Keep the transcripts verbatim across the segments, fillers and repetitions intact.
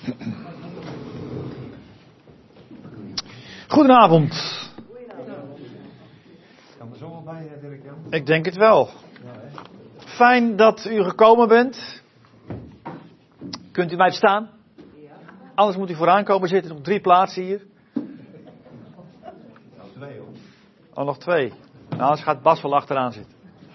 Goedenavond. Kan er zomaar bij, Dirk-Jan? Ik denk het wel. Ja, hè? Fijn dat u gekomen bent. Kunt u mij staan? Anders moet u vooraan komen zitten. Nog drie plaatsen hier. Nou, twee hoor. Oh, nog twee. Nou, anders gaat Bas wel achteraan zitten.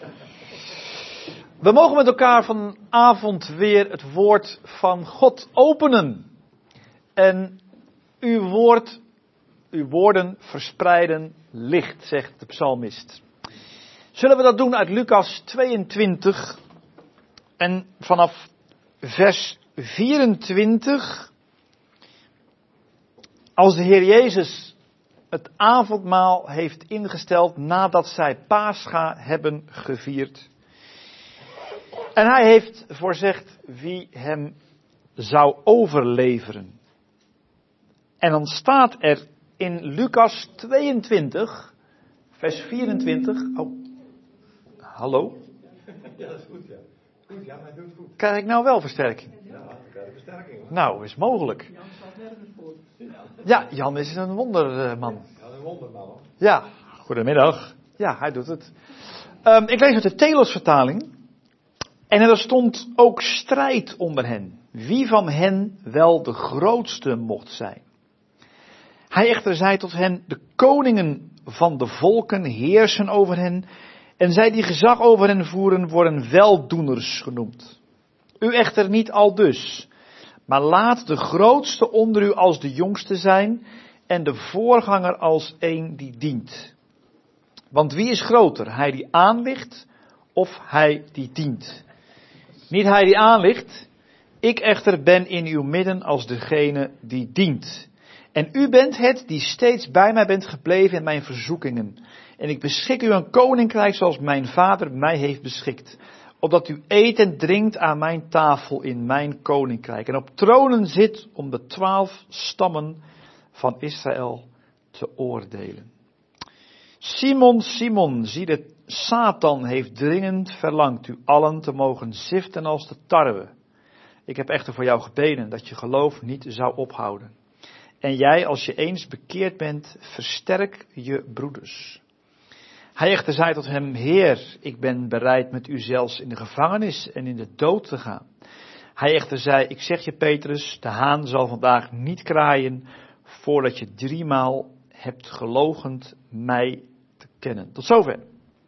We mogen met elkaar vanavond weer het woord van God openen. En uw woord, uw woorden verspreiden licht, zegt de psalmist. Zullen we dat doen uit Lucas tweeëntwintig en vanaf vers vierentwintig. Als de Heer Jezus het avondmaal heeft ingesteld nadat zij Pascha hebben gevierd. En hij heeft voorzegd wie hem zou overleveren. En dan staat er in Lucas tweeëntwintig, vers vierentwintig. Oh, hallo? Ja, dat is goed, ja. Goed, ja, hij doet het goed. Krijg ik nou wel versterking? Ja, ik krijg de versterking hoor. Nou, is mogelijk. Jan staat nergens voor. Ja, Jan is een wonderman. Ja, een wonderman hoor. Ja, goedemiddag. Ja, hij doet het. Um, ik lees uit de Telos-vertaling. En er stond ook strijd onder hen. Wie van hen wel de grootste mocht zijn. Hij echter zei tot hen, de koningen van de volken heersen over hen. En zij die gezag over hen voeren, worden weldoeners genoemd. U echter niet aldus. Maar laat de grootste onder u als de jongste zijn. En de voorganger als een die dient. Want wie is groter? Hij die aanligt of hij die dient? Niet hij die aanligt. Ik echter ben in uw midden als degene die dient. En u bent het die steeds bij mij bent gebleven in mijn verzoekingen. En ik beschik u een koninkrijk zoals mijn vader mij heeft beschikt. Opdat u eet en drinkt aan mijn tafel in mijn koninkrijk. En op tronen zit om de twaalf stammen van Israël te oordelen. Simon, Simon, zie de Satan heeft dringend verlangd u allen te mogen ziften als de tarwe. Ik heb echter voor jou gebeden dat je geloof niet zou ophouden. En jij, als je eens bekeerd bent, versterk je broeders. Hij echter zei tot hem, Heer, ik ben bereid met u zelfs in de gevangenis en in de dood te gaan. Hij echter zei, ik zeg je Petrus, de haan zal vandaag niet kraaien, voordat je driemaal hebt geloochend mij te kennen. Tot zover.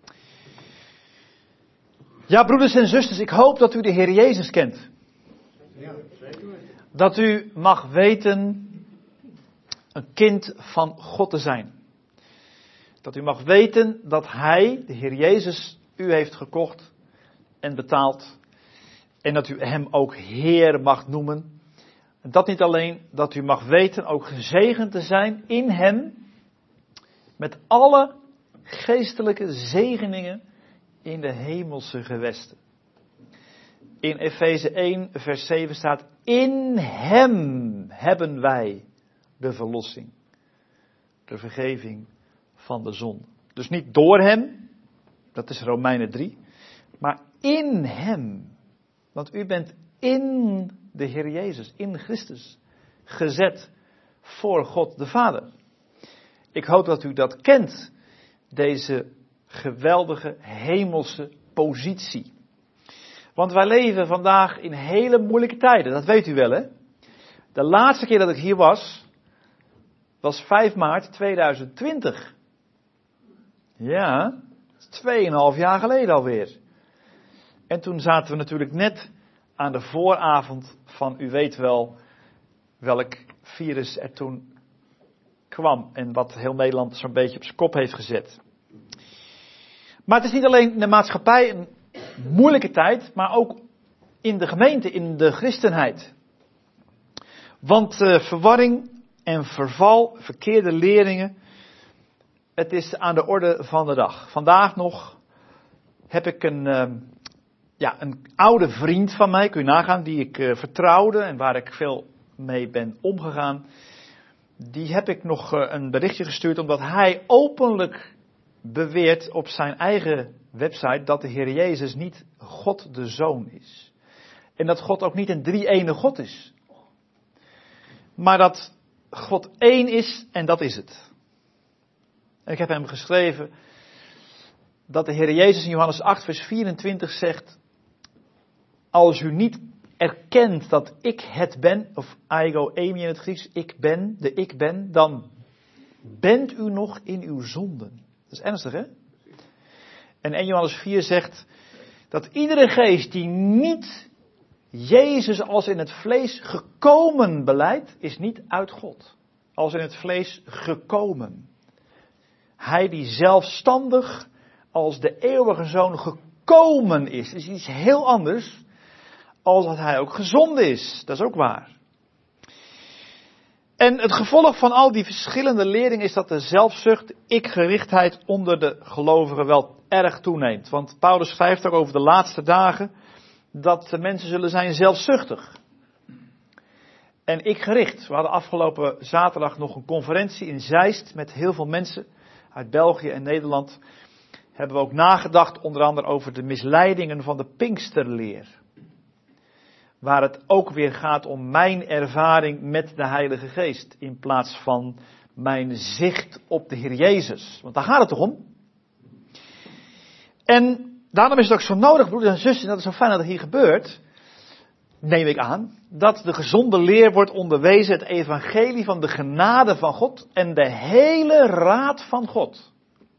Ja, broeders en zusters, ik hoop dat u de Heer Jezus kent. Ja, zeker. Dat u mag weten een kind van God te zijn. Dat u mag weten dat Hij, de Heer Jezus, u heeft gekocht en betaald. En dat u Hem ook Heer mag noemen. En dat niet alleen, dat u mag weten ook gezegend te zijn in Hem. Met alle geestelijke zegeningen in de hemelse gewesten. In Efeze één vers zeven staat, in Hem hebben wij de verlossing. De vergeving van de zonde. Dus niet door Hem, dat is Romeinen drie, maar in Hem. Want u bent in de Heer Jezus, in Christus, gezet voor God de Vader. Ik hoop dat u dat kent, deze geweldige hemelse positie. Want wij leven vandaag in hele moeilijke tijden, dat weet u wel hè. De laatste keer dat ik hier was, was vijf maart tweeduizend twintig. Ja, tweeënhalf jaar geleden alweer. En toen zaten we natuurlijk net aan de vooravond van, u weet wel, welk virus er toen kwam. En wat heel Nederland zo'n beetje op zijn kop heeft gezet. Maar het is niet alleen in de maatschappij een moeilijke tijd, maar ook in de gemeente, in de christenheid. Want uh, verwarring en verval, verkeerde leringen, het is aan de orde van de dag. Vandaag nog heb ik een, uh, ja, een oude vriend van mij, kun je nagaan, die ik uh, vertrouwde en waar ik veel mee ben omgegaan. Die heb ik nog uh, een berichtje gestuurd, omdat hij openlijk beweert op zijn eigen website dat de Heer Jezus niet God de Zoon is. En dat God ook niet een drie-ene God is. Maar dat God één is en dat is het. En ik heb hem geschreven dat de Heer Jezus in Johannes acht vers vierentwintig zegt: als u niet erkent dat ik het ben, of ego eimi in het Grieks, ik ben, de ik ben, dan bent u nog in uw zonden. Dat is ernstig, hè? En eerste Johannes vier zegt dat iedere geest die niet Jezus als in het vlees gekomen belijdt, is niet uit God. Als in het vlees gekomen. Hij die zelfstandig als de eeuwige zoon gekomen is, is iets heel anders als dat hij ook gezonden is. Dat is ook waar. En het gevolg van al die verschillende leringen is dat de zelfzucht, ikgerichtheid onder de gelovigen wel erg toeneemt. Want Paulus schrijft ook over de laatste dagen dat de mensen zullen zijn zelfzuchtig. En ikgericht. We hadden afgelopen zaterdag nog een conferentie in Zeist met heel veel mensen uit België en Nederland. Hebben we ook nagedacht onder andere over de misleidingen van de Pinksterleer. Waar het ook weer gaat om mijn ervaring met de Heilige Geest. In plaats van mijn zicht op de Heer Jezus. Want daar gaat het toch om. En daarom is het ook zo nodig, broeders en zusters, en dat is zo fijn dat het hier gebeurt. Neem ik aan. Dat de gezonde leer wordt onderwezen, het evangelie van de genade van God. En de hele raad van God.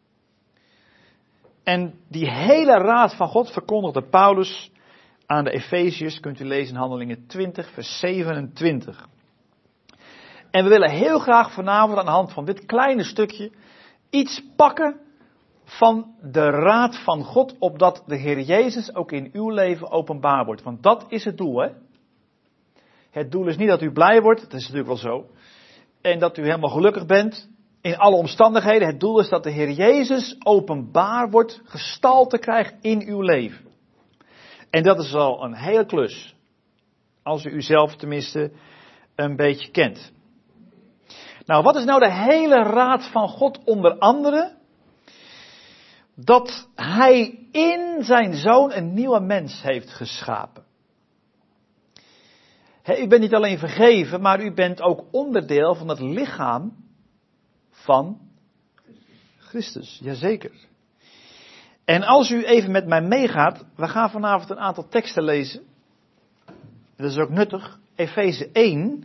En die hele raad van God verkondigde Paulus aan de Efeziërs, kunt u lezen in Handelingen twintig, vers zevenentwintig. En we willen heel graag vanavond aan de hand van dit kleine stukje iets pakken van de raad van God, opdat de Heer Jezus ook in uw leven openbaar wordt. Want dat is het doel, hè. Het doel is niet dat u blij wordt, dat is natuurlijk wel zo. En dat u helemaal gelukkig bent in alle omstandigheden. Het doel is dat de Heer Jezus openbaar wordt, gestalte krijgt in uw leven. En dat is al een hele klus. Als u uzelf tenminste een beetje kent. Nou, wat is nou de hele raad van God onder andere? Dat Hij in zijn Zoon een nieuwe mens heeft geschapen. He, u bent niet alleen vergeven, maar u bent ook onderdeel van het lichaam van Christus. Jazeker. En als u even met mij meegaat, we gaan vanavond een aantal teksten lezen. Dat is ook nuttig. Efeze één.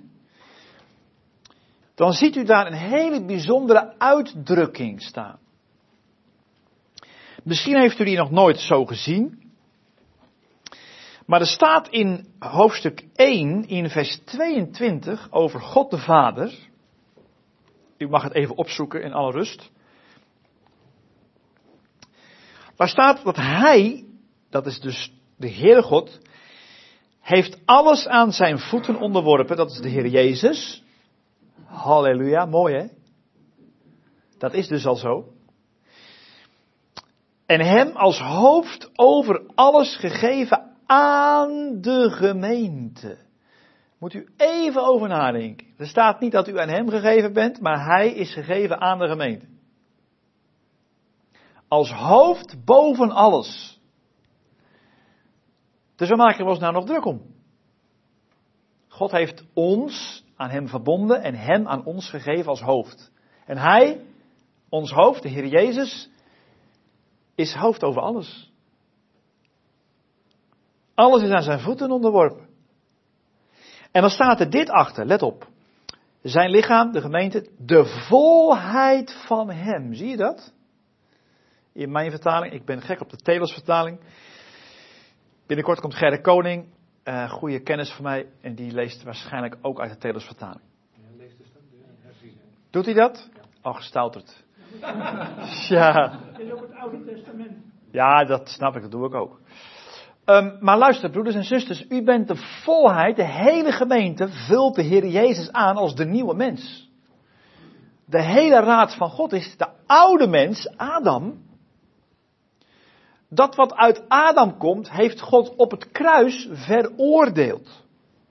Dan ziet u daar een hele bijzondere uitdrukking staan. Misschien heeft u die nog nooit zo gezien. Maar er staat in hoofdstuk één, in vers tweeëntwintig, over God de Vader. U mag het even opzoeken in alle rust. Daar staat dat Hij, dat is dus de Heere God, heeft alles aan zijn voeten onderworpen. Dat is de Heer Jezus. Halleluja, mooi hè? Dat is dus al zo. En hem als hoofd over alles gegeven aan de gemeente. Moet u even over nadenken. Er staat niet dat u aan hem gegeven bent, maar hij is gegeven aan de gemeente. Als hoofd boven alles. Dus we maken er ons nou nog druk om. God heeft ons aan hem verbonden en hem aan ons gegeven als hoofd. En hij, ons hoofd, de Heer Jezus, is hoofd over alles. Alles is aan zijn voeten onderworpen. En dan staat er dit achter, let op. Zijn lichaam, de gemeente, de volheid van hem. Zie je dat? In mijn vertaling, ik ben gek op de Telos vertaling. Binnenkort komt Gerrit Koning, uh, goede kennis van mij, en die leest waarschijnlijk ook uit de Telos vertaling. Ja, leest dus dat de herziening. Doet hij dat? Oh, gestouterd. Ja. Dat is ook het Oude Testament. Ja, dat snap ik, dat doe ik ook. Um, maar luister, broeders en zusters, u bent de volheid, de hele gemeente vult de Heer Jezus aan als de nieuwe mens. De hele raad van God is de oude mens, Adam. Dat wat uit Adam komt, heeft God op het kruis veroordeeld.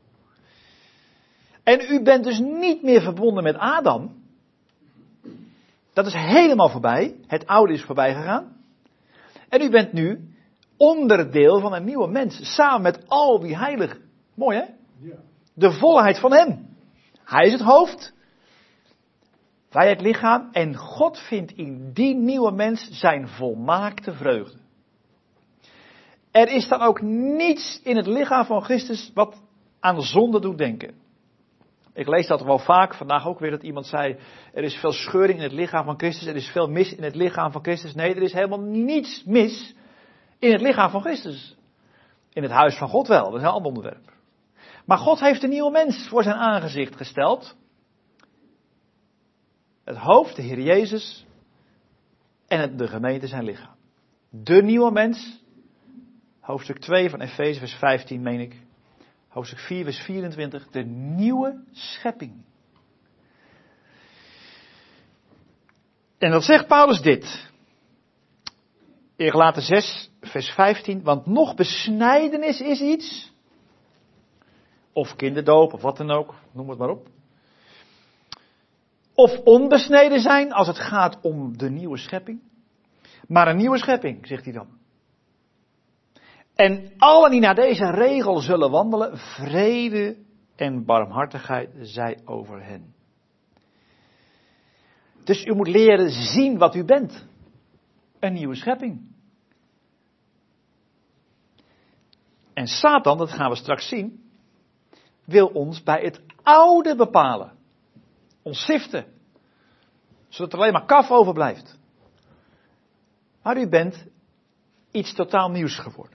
En u bent dus niet meer verbonden met Adam. Dat is helemaal voorbij. Het oude is voorbij gegaan. En u bent nu onderdeel van een nieuwe mens. Samen met al die heiligen. Mooi hè? Ja. De volheid van hem. Hij is het hoofd. Wij het lichaam. En God vindt in die nieuwe mens zijn volmaakte vreugde. Er is dan ook niets in het lichaam van Christus wat aan zonde doet denken. Ik lees dat wel vaak, vandaag ook weer dat iemand zei, er is veel scheuring in het lichaam van Christus, er is veel mis in het lichaam van Christus. Nee, er is helemaal niets mis in het lichaam van Christus. In het huis van God wel, dat is een ander onderwerp. Maar God heeft een nieuwe mens voor zijn aangezicht gesteld. Het hoofd, de Heer Jezus, en het, de gemeente zijn lichaam. De nieuwe mens, hoofdstuk twee van Efeze, vers vijftien meen ik. Hoofdstuk vier, vers vierentwintig, de nieuwe schepping. En dat zegt Paulus dit. In Galaten zes, vers vijftien, want nog besnijdenis is iets, of kinderdoop, of wat dan ook, noem het maar op. Of onbesneden zijn, als het gaat om de nieuwe schepping. Maar een nieuwe schepping, zegt hij dan. En allen die naar deze regel zullen wandelen, vrede en barmhartigheid zij over hen. Dus u moet leren zien wat u bent. Een nieuwe schepping. En Satan, dat gaan we straks zien, wil ons bij het oude bepalen. Ons siften. Zodat er alleen maar kaf overblijft. Maar u bent iets totaal nieuws geworden.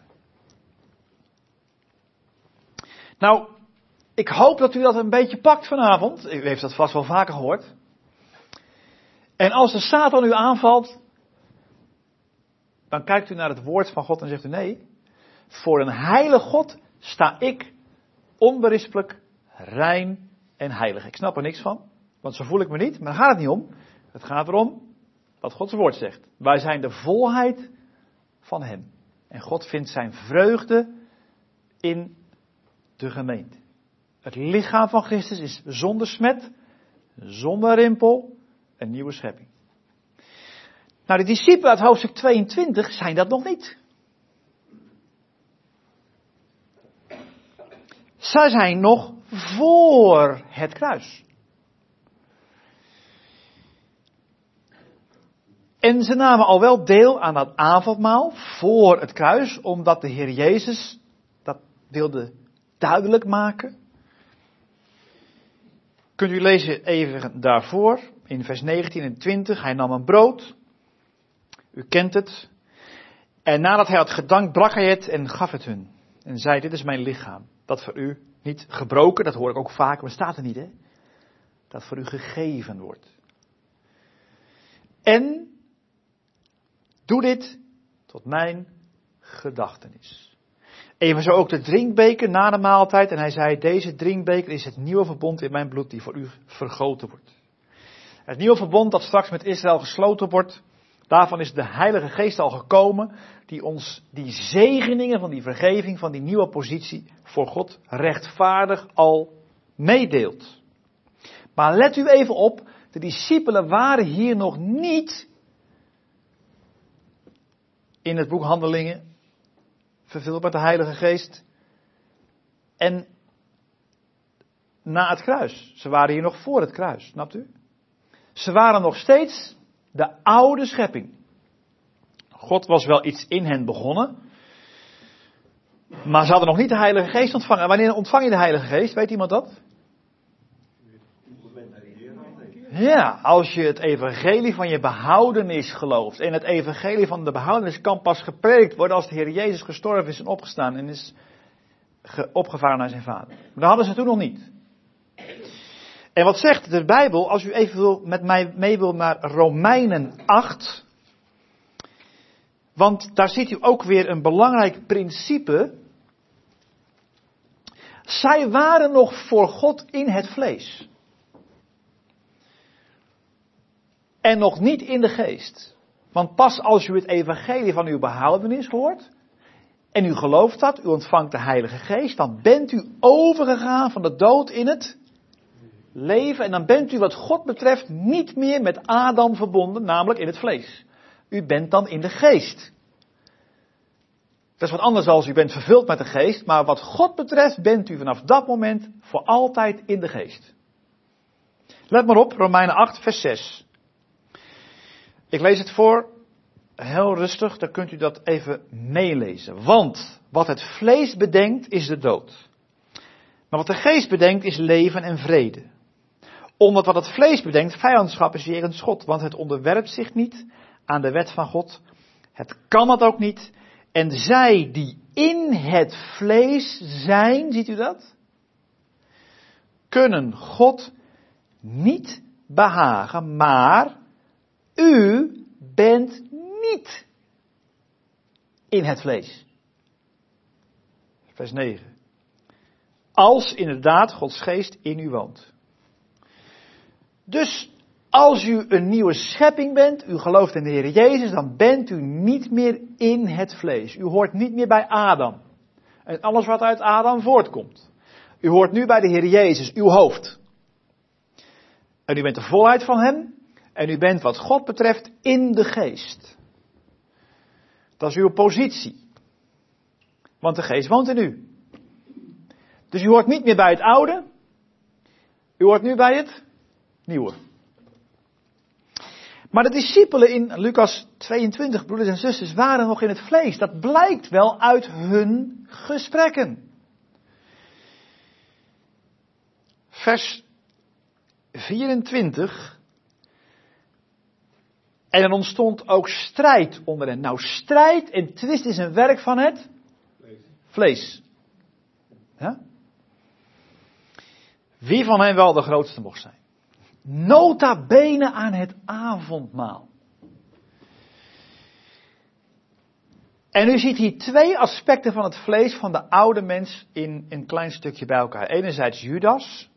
Nou, ik hoop dat u dat een beetje pakt vanavond. U heeft dat vast wel vaker gehoord. En als de Satan u aanvalt, dan kijkt u naar het woord van God en zegt u nee. Voor een heilig God sta ik onberispelijk, rein en heilig. Ik snap er niks van, want zo voel ik me niet. Maar daar gaat het niet om. Het gaat erom wat Gods woord zegt. Wij zijn de volheid van hem. En God vindt zijn vreugde in de gemeente. Het lichaam van Christus is zonder smet, zonder rimpel, een nieuwe schepping. Nou, de discipelen uit hoofdstuk tweeëntwintig zijn dat nog niet. Zij zijn nog voor het kruis. En ze namen al wel deel aan dat avondmaal voor het kruis, omdat de Heer Jezus dat wilde duidelijk maken. Kunt u lezen even daarvoor, in vers negentien en twintig. Hij nam een brood. U kent het. En nadat hij had gedankt, brak hij het en gaf het hun. En zei, dit is mijn lichaam. Dat voor u niet gebroken, dat hoor ik ook vaak, maar staat er niet, hè. Dat voor u gegeven wordt. En doe dit tot mijn gedachtenis. Evenzo ook de drinkbeker na de maaltijd. En hij zei, deze drinkbeker is het nieuwe verbond in mijn bloed die voor u vergoten wordt. Het nieuwe verbond dat straks met Israël gesloten wordt. Daarvan is de Heilige Geest al gekomen. Die ons die zegeningen van die vergeving, van die nieuwe positie voor God rechtvaardig al meedeelt. Maar let u even op. De discipelen waren hier nog niet in het boek Handelingen vervuld met de Heilige Geest. En na het kruis. Ze waren hier nog voor het kruis, snapt u? Ze waren nog steeds de oude schepping. God was wel iets in hen begonnen. Maar ze hadden nog niet de Heilige Geest ontvangen. En wanneer ontvang je de Heilige Geest? Weet iemand dat? Ja, als je het evangelie van je behoudenis gelooft. En het evangelie van de behoudenis kan pas gepredikt worden als de Heer Jezus gestorven is en opgestaan en is ge- opgevaren naar zijn Vader. Maar dat hadden ze toen nog niet. En wat zegt de Bijbel, als u even wil, met mij mee wil naar Romeinen acht. Want daar ziet u ook weer een belangrijk principe. Zij waren nog voor God in het vlees. En nog niet in de geest. Want pas als u het evangelie van uw behoudenis hoort. En u gelooft dat, u ontvangt de Heilige Geest. Dan bent u overgegaan van de dood in het leven. En dan bent u wat God betreft niet meer met Adam verbonden. Namelijk in het vlees. U bent dan in de geest. Dat is wat anders als u bent vervuld met de geest. Maar wat God betreft bent u vanaf dat moment voor altijd in de geest. Let maar op, Romeinen acht, vers zes. Ik lees het voor, heel rustig, dan kunt u dat even meelezen. Want wat het vlees bedenkt is de dood. Maar wat de geest bedenkt is leven en vrede. Omdat wat het vlees bedenkt vijandschap is jegens God. Want het onderwerpt zich niet aan de wet van God. Het kan het ook niet. En zij die in het vlees zijn, ziet u dat? Kunnen God niet behagen, maar u bent niet in het vlees. Vers negen. Als inderdaad Gods geest in u woont. Dus als u een nieuwe schepping bent, u gelooft in de Heer Jezus, dan bent u niet meer in het vlees. U hoort niet meer bij Adam. En alles wat uit Adam voortkomt. U hoort nu bij de Heer Jezus, uw hoofd. En u bent de volheid van hem. En u bent wat God betreft in de geest. Dat is uw positie. Want de geest woont in u. Dus u hoort niet meer bij het oude. U hoort nu bij het nieuwe. Maar de discipelen in Lucas tweeëntwintig, broeders en zusters, waren nog in het vlees. Dat blijkt wel uit hun gesprekken. Vers vierentwintig. En er ontstond ook strijd onder hen. Nou, strijd en twist is een werk van het vlees. vlees. Ja? Wie van hen wel de grootste mocht zijn. Nota bene aan het avondmaal. En u ziet hier twee aspecten van het vlees van de oude mens in een klein stukje bij elkaar. Enerzijds Judas.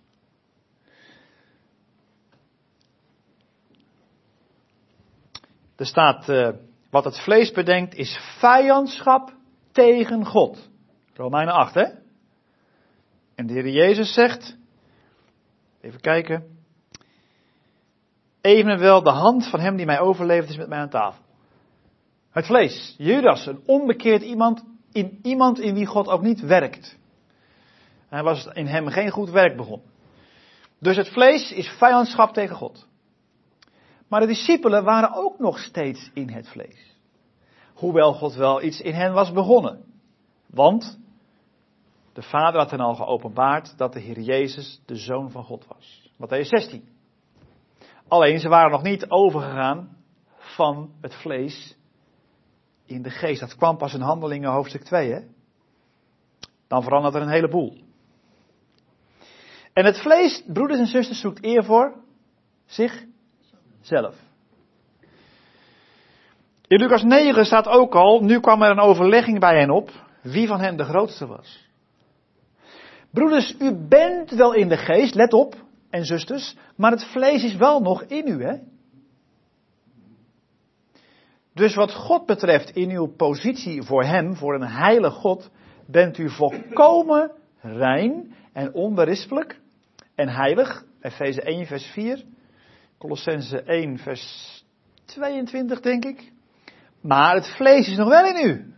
Er staat, uh, wat het vlees bedenkt is vijandschap tegen God. Romeinen acht, hè? En de Heer Jezus zegt, even kijken. Evenwel de hand van hem die mij overleeft is met mij aan tafel. Het vlees, Judas, een onbekeerd iemand, in iemand in wie God ook niet werkt. Hij was in hem geen goed werk begonnen. Dus het vlees is vijandschap tegen God. Maar de discipelen waren ook nog steeds in het vlees. Hoewel God wel iets in hen was begonnen. Want de Vader had hen al geopenbaard dat de Heer Jezus de Zoon van God was. Mattheüs zestien. Alleen ze waren nog niet overgegaan van het vlees in de geest. Dat kwam pas in Handelingen hoofdstuk twee. Hè? Dan verandert er een heleboel. En het vlees, broeders en zusters, zoekt eer voor zichzelf. In Lucas negen staat ook al, nu kwam er een overlegging bij hen op, wie van hen de grootste was. Broeders, u bent wel in de geest, let op, en zusters, maar het vlees is wel nog in u, hè? Dus wat God betreft in uw positie voor hem, voor een heilig God, bent u volkomen rein en onberispelijk en heilig. Efeze één vers vier, Colossense één vers tweeëntwintig denk ik. Maar het vlees is nog wel in u.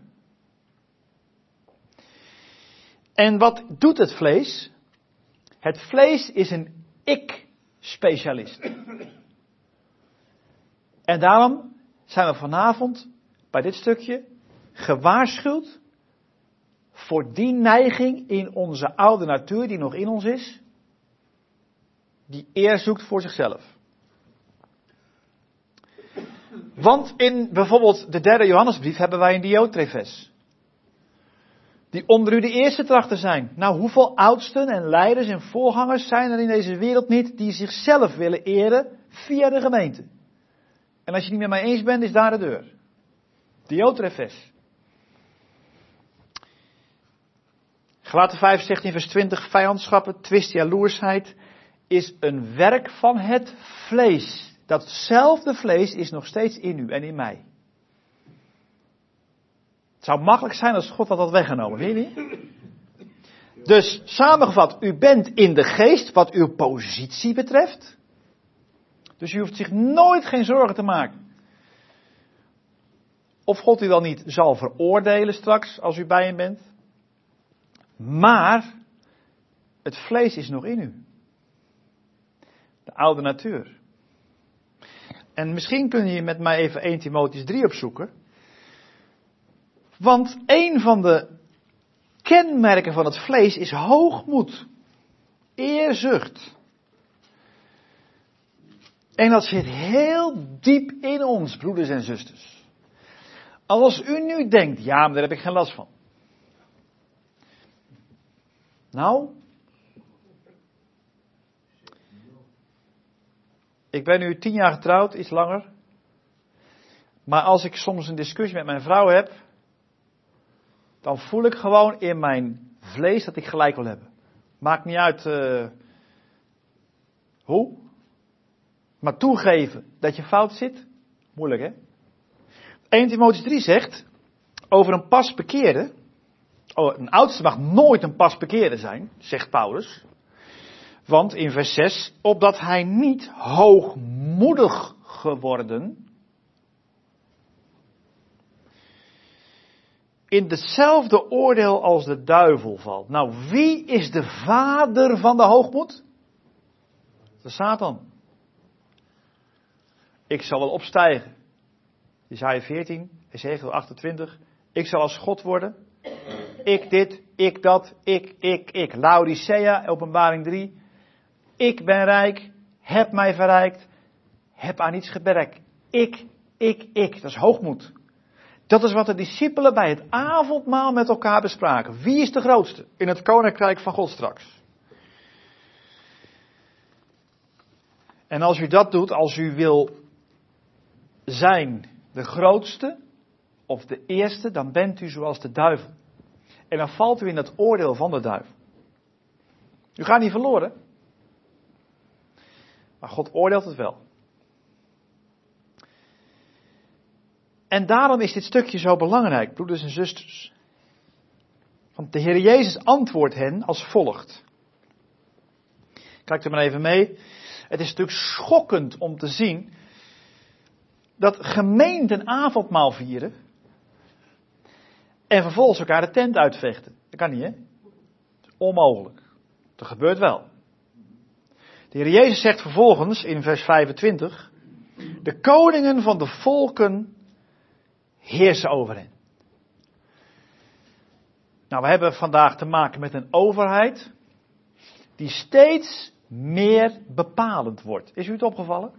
En wat doet het vlees? Het vlees is een ik-specialist. En daarom zijn we vanavond bij dit stukje gewaarschuwd voor die neiging in onze oude natuur die nog in ons is, die eer zoekt voor zichzelf. Want in bijvoorbeeld de derde Johannesbrief hebben wij een Diotrefes. Die onder u de eerste trachten zijn. Nou, hoeveel oudsten en leiders en voorgangers zijn er in deze wereld niet die zichzelf willen eren via de gemeente? En als je het niet met mij eens bent, is daar de deur. Diotrefes. Galaten vijf zegt in vers twintig, vijandschappen, twist, jaloersheid is een werk van het vlees. Datzelfde vlees is nog steeds in u en in mij. Het zou makkelijk zijn als God dat had weggenomen, weet je niet? Dus samengevat, u bent in de geest wat uw positie betreft. Dus u hoeft zich nooit geen zorgen te maken. Of God u wel niet zal veroordelen straks als u bij hem bent. Maar het vlees is nog in u. De oude natuur. En misschien kun je met mij even eerste Timotheüs drie opzoeken. Want een van de kenmerken van het vlees is hoogmoed. Eerzucht. En dat zit heel diep in ons, broeders en zusters. Als u nu denkt, ja, maar daar heb ik geen last van. Nou, ik ben nu tien jaar getrouwd, iets langer. Maar als ik soms een discussie met mijn vrouw heb, dan voel ik gewoon in mijn vlees dat ik gelijk wil hebben. Maakt niet uit uh, hoe. Maar toegeven dat je fout zit, moeilijk hè. eerste Timotheüs drie zegt over een pas bekeerde. Oh, een oudste mag nooit een pas bekeerde zijn, zegt Paulus. Want in vers zes, opdat hij niet hoogmoedig geworden, in hetzelfde oordeel als de duivel valt. Nou, wie is de vader van de hoogmoed? De Satan. Ik zal wel opstijgen. Jesaja veertien, Ezekiel achtentwintig. Ik zal als God worden. Ik dit, ik dat, ik, ik, ik. Laodicea, Openbaring drie. Ik ben rijk, heb mij verrijkt, heb aan niets gebrek. Ik, ik, ik. Dat is hoogmoed. Dat is wat de discipelen bij het avondmaal met elkaar bespraken. Wie is de grootste in het koninkrijk van God straks? En als u dat doet, als u wil zijn de grootste of de eerste, dan bent u zoals de duivel. En dan valt u in het oordeel van de duivel. U gaat niet verloren. Maar God oordeelt het wel. En daarom is dit stukje zo belangrijk, broeders en zusters. Want de Heer Jezus antwoordt hen als volgt. Kijk er maar even mee. Het is natuurlijk schokkend om te zien dat gemeenten avondmaal vieren en vervolgens elkaar de tent uitvechten. Dat kan niet, hè? Dat is onmogelijk. Dat gebeurt wel. De Heer Jezus zegt vervolgens in vers vijfentwintig, de koningen van de volken heersen over hen. Nou, we hebben vandaag te maken met een overheid die steeds meer bepalend wordt. Is u het opgevallen?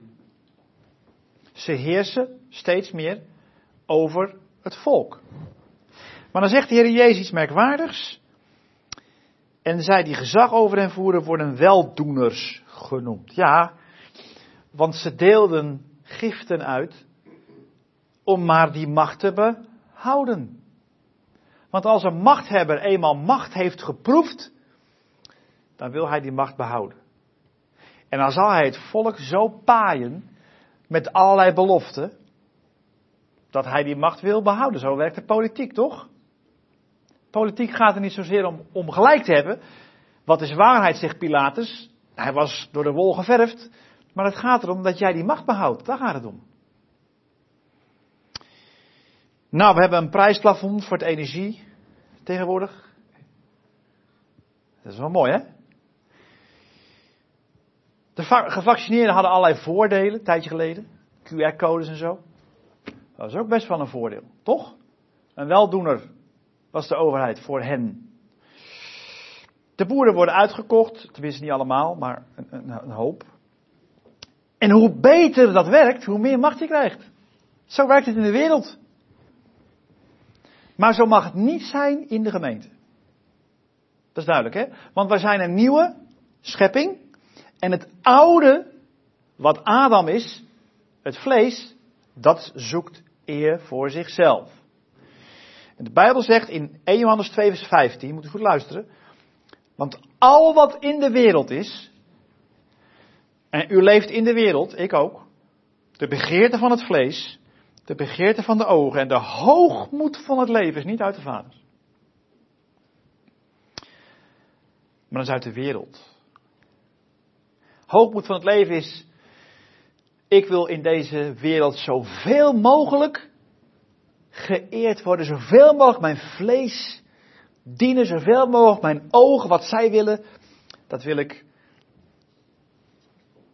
Ze heersen steeds meer over het volk. Maar dan zegt de Heer Jezus iets merkwaardigs. En zij die gezag over hen voeren worden weldoeners genoemd. Ja, want ze deelden giften uit om maar die macht te behouden. Want als een machthebber eenmaal macht heeft geproefd, dan wil hij die macht behouden. En dan zal hij het volk zo paaien met allerlei beloften, dat hij die macht wil behouden. Zo werkt de politiek, toch? Politiek gaat er niet zozeer om, om gelijk te hebben. Wat is waarheid, zegt Pilatus. Hij was door de wol geverfd. Maar het gaat erom dat jij die macht behoudt. Daar gaat het om. Nou, we hebben een prijsplafond voor het energie tegenwoordig. Dat is wel mooi, hè? De gevaccineerden hadden allerlei voordelen, een tijdje geleden. Q R-codes en zo. Dat is ook best wel een voordeel, toch? Een weldoener was de overheid voor hen. De boeren worden uitgekocht, tenminste niet allemaal, maar een, een, een hoop. En hoe beter dat werkt, hoe meer macht je krijgt. Zo werkt het in de wereld. Maar zo mag het niet zijn in de gemeente. Dat is duidelijk, hè? Want wij zijn een nieuwe schepping. En het oude, wat Adam is, het vlees, dat zoekt eer voor zichzelf. En de Bijbel zegt in eerste Johannes twee vers vijftien, moet u goed luisteren. Want al wat in de wereld is, en u leeft in de wereld, ik ook, de begeerte van het vlees, de begeerte van de ogen en de hoogmoed van het leven is niet uit de Vader. Maar dat is uit de wereld. Hoogmoed van het leven is, ik wil in deze wereld zoveel mogelijk geëerd worden, zoveel mogelijk mijn vlees dienen, zoveel mogelijk mijn ogen, wat zij willen, dat wil ik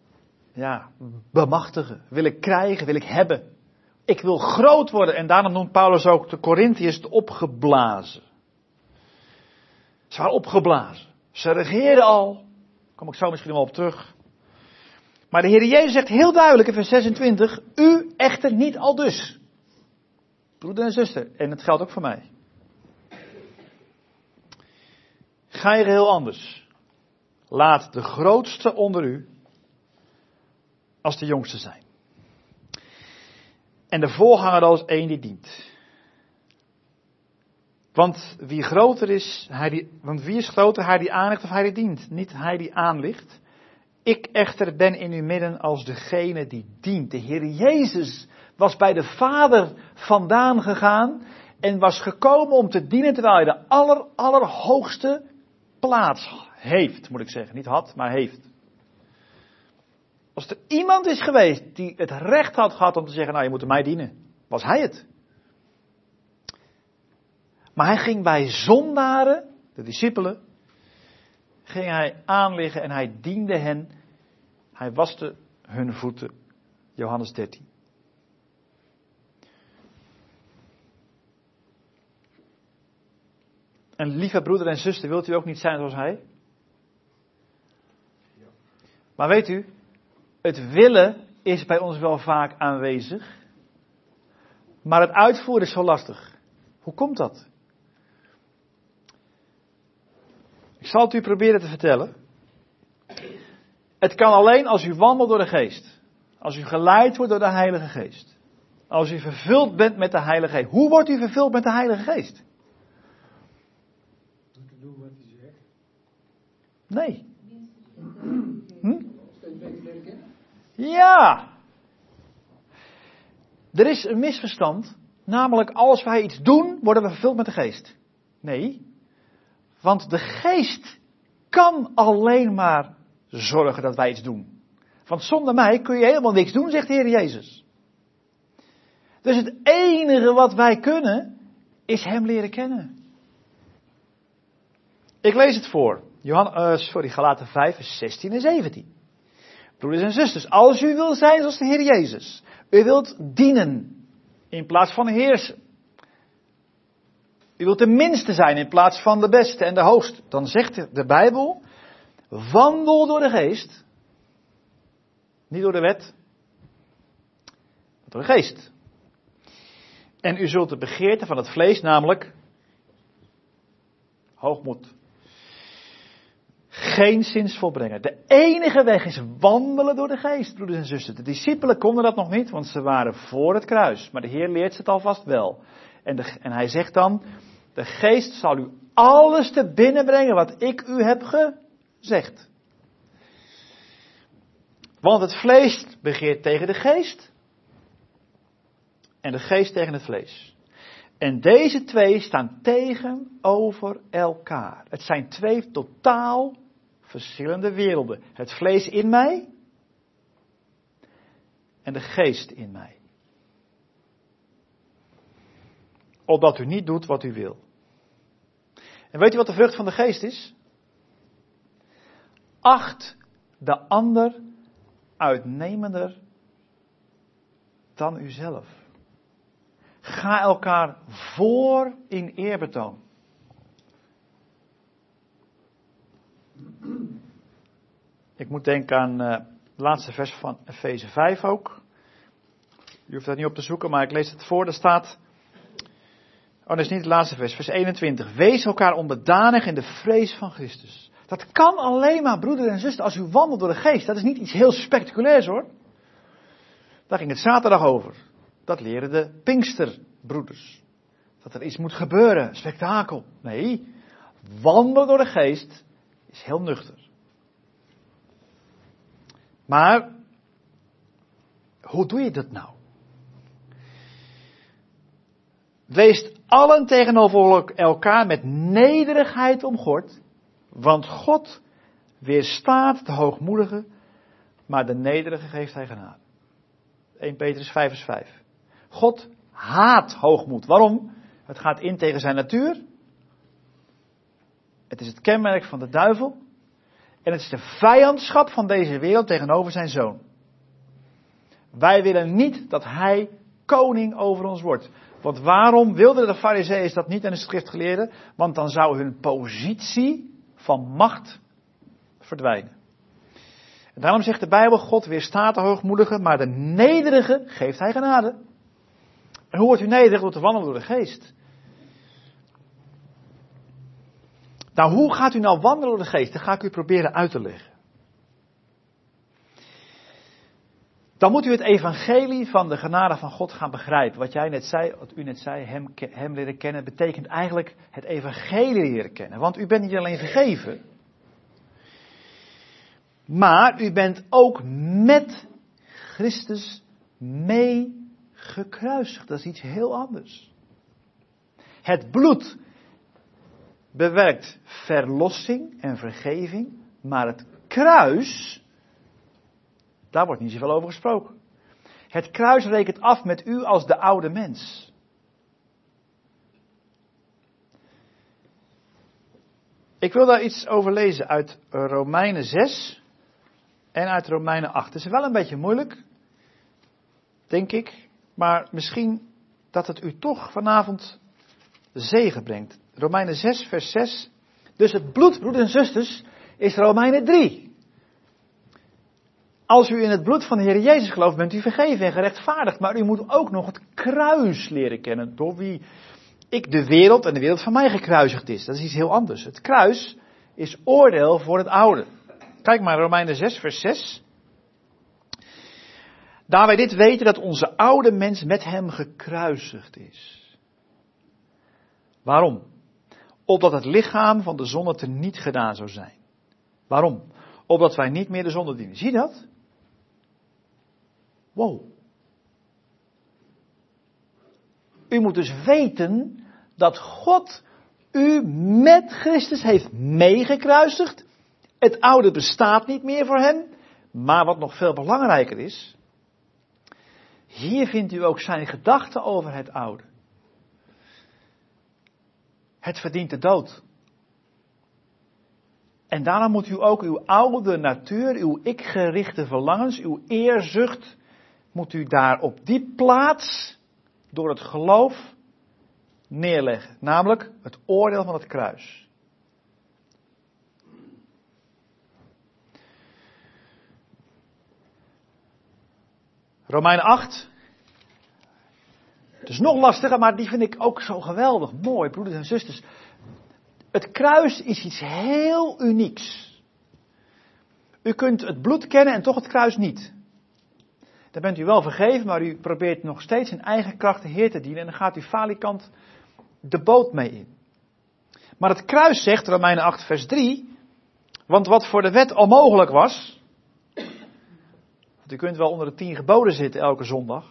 ja, bemachtigen. Wil ik krijgen, wil ik hebben. Ik wil groot worden. En daarom noemt Paulus ook de Corinthiërs het opgeblazen. Ze waren opgeblazen. Ze regeerden al. Daar kom ik zo misschien wel op terug. Maar de Heer Jezus zegt heel duidelijk in vers zesentwintig. U echter niet aldus. Broeder en zuster. En het geldt ook voor mij. Ga je heel anders. Laat de grootste onder u als de jongste zijn. En de voorganger als één die dient. Want wie groter is, hij die, want wie is groter, hij die aanligt of hij die dient? Niet hij die aanligt. Ik echter ben in uw midden als degene die dient. De Heer Jezus was bij de Vader vandaan gegaan en was gekomen om te dienen terwijl hij de aller, allerhoogste plaats heeft, moet ik zeggen. Niet had, maar heeft. Als er iemand is geweest die het recht had gehad om te zeggen, nou je moet mij dienen, was hij het. Maar hij ging bij zondaren, de discipelen, ging hij aanliggen en hij diende hen. Hij waste hun voeten. Johannes dertien. En lieve broeder en zuster, wilt u ook niet zijn zoals hij? Maar weet u, het willen is bij ons wel vaak aanwezig. Maar het uitvoeren is zo lastig. Hoe komt dat? Ik zal het u proberen te vertellen. Het kan alleen als u wandelt door de geest. Als u geleid wordt door de Heilige Geest. Als u vervuld bent met de Heilige Geest. Hoe wordt u vervuld met de Heilige Geest? Door te doen wat hij zegt. Nee. Hm? Ja. Er is een misverstand. Namelijk als wij iets doen, worden we vervuld met de Geest. Nee. Want de Geest kan alleen maar zorgen dat wij iets doen. Want zonder mij kun je helemaal niks doen, zegt de Heer Jezus. Dus het enige wat wij kunnen, is Hem leren kennen. Ik lees het voor. Johan, uh, sorry, Galaten vijf, vers zestien en zeventien. Broeders en zusters, als u wil zijn zoals de Heer Jezus. U wilt dienen in plaats van heersen. U wilt de minste zijn in plaats van de beste en de hoogste. Dan zegt de Bijbel, wandel door de geest. Niet door de wet, maar door de geest. En u zult de begeerte van het vlees, namelijk hoogmoed, geen zins volbrengen. De enige weg is wandelen door de geest, broeders en zusters. De discipelen konden dat nog niet, want ze waren voor het kruis. Maar de Heer leert ze het alvast wel. En, de, en hij zegt dan, de geest zal u alles te binnen brengen wat ik u heb gezegd. Want het vlees begeert tegen de geest. En de geest tegen het vlees. En deze twee staan tegenover elkaar. Het zijn twee totaal verschillende werelden. Het vlees in mij. En de geest in mij. Opdat u niet doet wat u wil. En weet u wat de vrucht van de geest is? Acht de ander uitnemender dan uzelf. Ga elkaar voor in eerbetoon. Ik moet denken aan uh, het laatste vers van Efeze vijf ook. U hoeft dat niet op te zoeken, maar ik lees het voor. Daar staat... Oh, dat is niet het laatste vers. Vers eenentwintig. Wees elkaar onderdanig in de vrees van Christus. Dat kan alleen maar, broeder en zuster, als u wandelt door de geest. Dat is niet iets heel spectaculairs hoor. Daar ging het zaterdag over. Dat leren de Pinksterbroeders. Dat er iets moet gebeuren. Spektakel. Nee. Wandelen door de geest is heel nuchter. Maar, hoe doe je dat nou? Wees allen tegenover elkaar met nederigheid omgord. Want God weerstaat de hoogmoedige, maar de nederige geeft hij genade. Eerste Petrus vijf vers vijf. God haat hoogmoed. Waarom? Het gaat in tegen zijn natuur. Het is het kenmerk van de duivel. En het is de vijandschap van deze wereld tegenover zijn zoon. Wij willen niet dat hij koning over ons wordt. Want waarom wilden de Farizeeën dat niet en de schriftgeleerden? Want dan zou hun positie van macht verdwijnen. En daarom zegt de Bijbel, God weerstaat de hoogmoedigen, maar de nederige geeft hij genade. En hoe wordt u nederig? Door te wandelen door de geest. Nou, hoe gaat u nou wandelen door de geest? Dat ga ik u proberen uit te leggen. Dan moet u het evangelie van de genade van God gaan begrijpen. Wat jij net zei, wat u net zei, hem, hem leren kennen, betekent eigenlijk het evangelie leren kennen. Want u bent niet alleen vergeven, maar u bent ook met Christus mee gekruisigd. Dat is iets heel anders. Het bloed bewerkt verlossing en vergeving, maar het kruis, daar wordt niet zoveel over gesproken. Het kruis rekent af met u als de oude mens. Ik wil daar iets over lezen uit Romeinen zes en uit Romeinen acht. Het is wel een beetje moeilijk, denk ik, maar misschien dat het u toch vanavond zegen brengt. Romeinen zes, vers zes. Dus het bloed, broeders en zusters, is Romeinen drie. Als u in het bloed van de Heer Jezus gelooft, bent u vergeven en gerechtvaardigd. Maar u moet ook nog het kruis leren kennen, door wie ik de wereld en de wereld van mij gekruisigd is. Dat is iets heel anders. Het kruis is oordeel voor het oude. Kijk maar, Romeinen zes, vers zes. Daar wij dit weten, dat onze oude mens met hem gekruisigd is. Waarom? Opdat het lichaam van de zonde teniet gedaan zou zijn. Waarom? Opdat wij niet meer de zonde dienen. Zie je dat? Wow. U moet dus weten dat God u met Christus heeft meegekruisigd. Het oude bestaat niet meer voor hem. Maar wat nog veel belangrijker is, hier vindt u ook zijn gedachten over het oude. Het verdient de dood. En daarna moet u ook uw oude natuur, uw ik-gerichte verlangens, uw eerzucht, moet u daar op die plaats door het geloof neerleggen. Namelijk het oordeel van het kruis. Romeinen acht. Het is nog lastiger, maar die vind ik ook zo geweldig mooi, broeders en zusters. Het kruis is iets heel unieks. U kunt het bloed kennen en toch het kruis niet. Dan bent u wel vergeven, maar u probeert nog steeds in eigen kracht de Heer te dienen. En dan gaat u falikant de boot mee in. Maar het kruis zegt, Romeinen acht vers drie. Want wat voor de wet onmogelijk was. Want u kunt wel onder de tien geboden zitten elke zondag.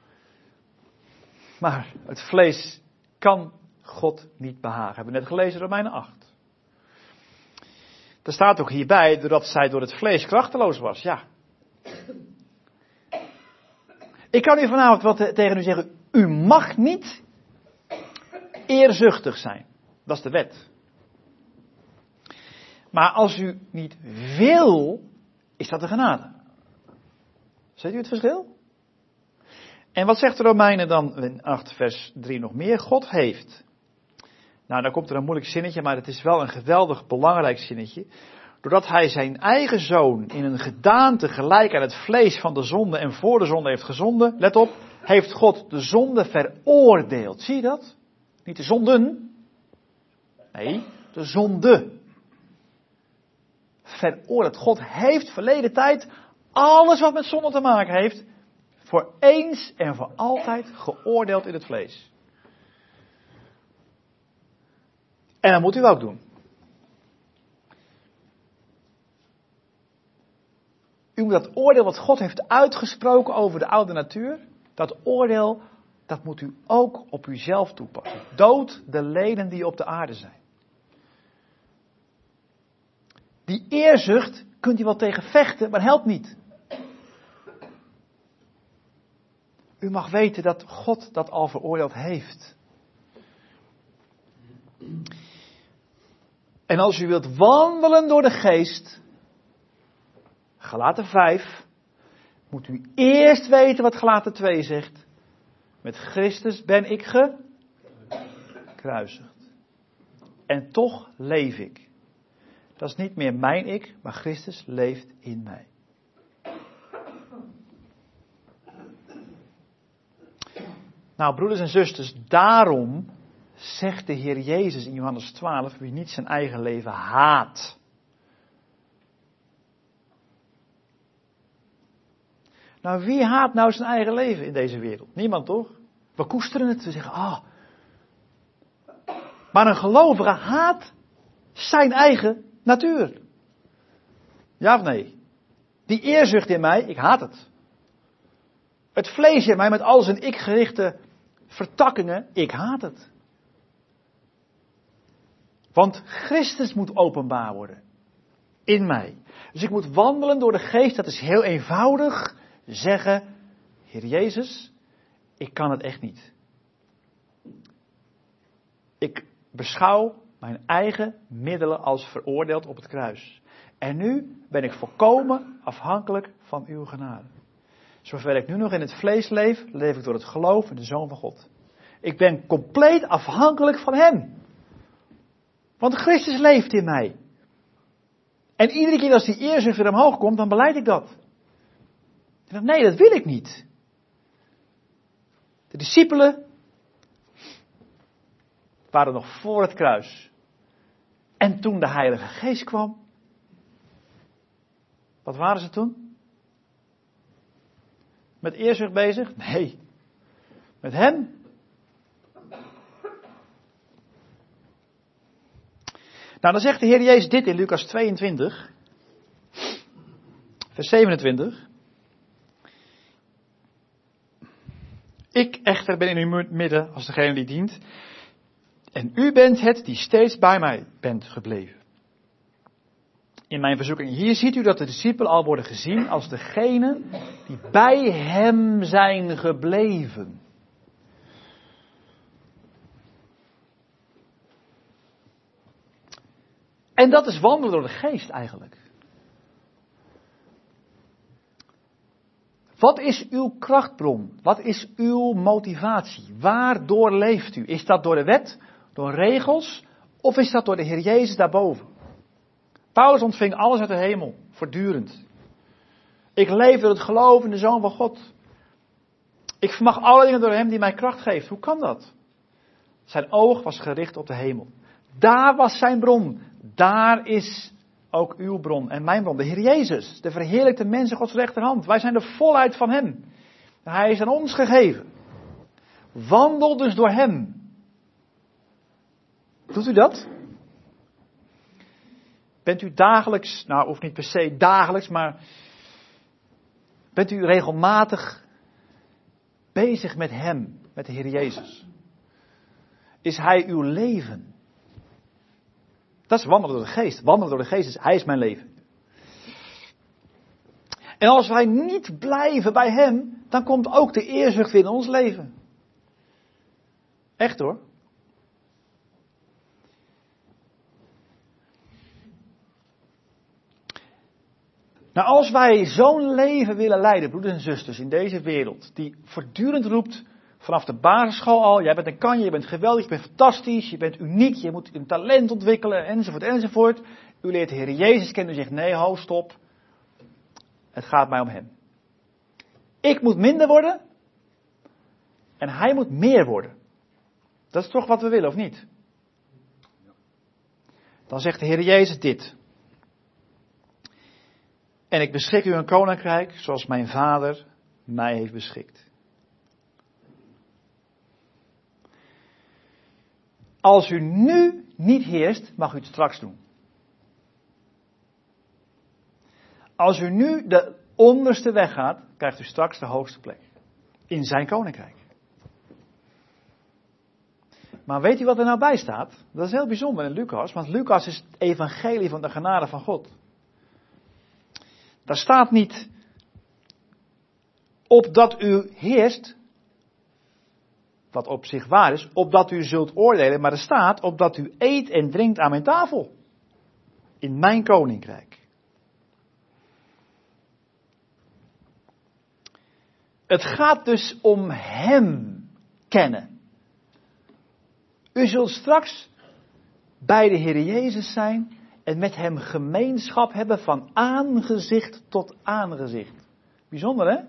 Maar het vlees kan God niet behagen. Hebben we net gelezen, Romeinen acht. Er staat ook hierbij, doordat zij door het vlees krachteloos was. Ja. Ik kan u vanavond wat tegen u zeggen. U mag niet eerzuchtig zijn. Dat is de wet. Maar als u niet wil, is dat de genade. Ziet u het verschil? En wat zegt de Romeinen dan in acht vers drie nog meer? God heeft. Nou, dan komt er een moeilijk zinnetje, maar het is wel een geweldig belangrijk zinnetje. Doordat hij zijn eigen zoon in een gedaante gelijk aan het vlees van de zonde en voor de zonde heeft gezonden. Let op, heeft God de zonde veroordeeld. Zie je dat? Niet de zonden. Nee, de zonde. Veroordeeld. God heeft verleden tijd alles wat met zonde te maken heeft, voor eens en voor altijd geoordeeld in het vlees. En dat moet u ook doen. U moet dat oordeel wat God heeft uitgesproken over de oude natuur, dat oordeel, dat moet u ook op uzelf toepassen. Dood de leden die op de aarde zijn. Die eerzucht kunt u wel tegen vechten, maar helpt niet. U mag weten dat God dat al veroordeeld heeft. En als u wilt wandelen door de geest, Galaten vijf, moet u eerst weten wat Galaten twee zegt. Met Christus ben ik gekruisigd. En toch leef ik. Dat is niet meer mijn ik, maar Christus leeft in mij. Nou, broeders en zusters, daarom zegt de Heer Jezus in Johannes twaalf, wie niet zijn eigen leven haat. Nou, wie haat nou zijn eigen leven in deze wereld? Niemand, toch? We koesteren het, we zeggen, ah. Maar een gelovige haat zijn eigen natuur. Ja of nee? Die eerzucht in mij, ik haat het. Het vlees in mij met al zijn ik gerichte vertakkingen, ik haat het. Want Christus moet openbaar worden. In mij. Dus ik moet wandelen door de geest, dat is heel eenvoudig. Zeggen, Heer Jezus, ik kan het echt niet. Ik beschouw mijn eigen middelen als veroordeeld op het kruis. En nu ben ik volkomen afhankelijk van uw genade. Zover ik nu nog in het vlees leef, leef ik door het geloof in de Zoon van God. Ik ben compleet afhankelijk van hem. Want Christus leeft in mij. En iedere keer als die eerzucht weer omhoog komt, dan belijd ik dat. En dan, nee, dat wil ik niet. De discipelen waren nog voor het kruis. En toen de Heilige Geest kwam, wat waren ze toen? Met eerzucht bezig? Nee. Met hem. Nou, dan zegt de Heer Jezus dit in Lucas tweeëntwintig, vers zevenentwintig. Ik echter ben in uw midden als degene die dient. En u bent het die steeds bij mij bent gebleven. In mijn verzoeking. Hier ziet u dat de discipelen al worden gezien als degene die bij hem zijn gebleven. En dat is wandelen door de geest eigenlijk. Wat is uw krachtbron? Wat is uw motivatie? Waardoor leeft u? Is dat door de wet, door regels, of is dat door de Heer Jezus daarboven? Paulus ontving alles uit de hemel, voortdurend. Ik leef door het geloof in de Zoon van God. Ik vermag alle dingen door hem die mij kracht geeft. Hoe kan dat? Zijn oog was gericht op de hemel. Daar was zijn bron. Daar is ook uw bron en mijn bron. De Heer Jezus, de verheerlijkte mens in Gods rechterhand. Wij zijn de volheid van hem. Hij is aan ons gegeven. Wandel dus door hem. Doet u dat? Bent u dagelijks, nou hoeft niet per se dagelijks, maar bent u regelmatig bezig met hem, met de Heer Jezus? Is hij uw leven? Dat is wandelen door de geest. Wandelen door de geest is, hij is mijn leven. En als wij niet blijven bij hem, dan komt ook de eerzucht weer in ons leven. Echt hoor. Nou, als wij zo'n leven willen leiden, broeders en zusters, in deze wereld, die voortdurend roept, vanaf de basisschool al, jij bent een kanje, je bent geweldig, je bent fantastisch, je bent uniek, je moet een talent ontwikkelen, enzovoort, enzovoort. U leert de Heer Jezus kennen, u zegt, nee, ho, stop. Het gaat mij om hem. Ik moet minder worden, en hij moet meer worden. Dat is toch wat we willen, of niet? Dan zegt de Heer Jezus dit. En ik beschik u een koninkrijk, zoals mijn vader mij heeft beschikt. Als u nu niet heerst, mag u het straks doen. Als u nu de onderste weg gaat, krijgt u straks de hoogste plek. In zijn koninkrijk. Maar weet u wat er nou bij staat? Dat is heel bijzonder in Lucas, want Lucas is het evangelie van de genade van God. Daar staat niet opdat u heerst, wat op zich waar is, opdat u zult oordelen, maar er staat opdat u eet en drinkt aan mijn tafel. In mijn koninkrijk. Het gaat dus om hem kennen. U zult straks bij de Heer Jezus zijn en met hem gemeenschap hebben van aangezicht tot aangezicht. Bijzonder, hè?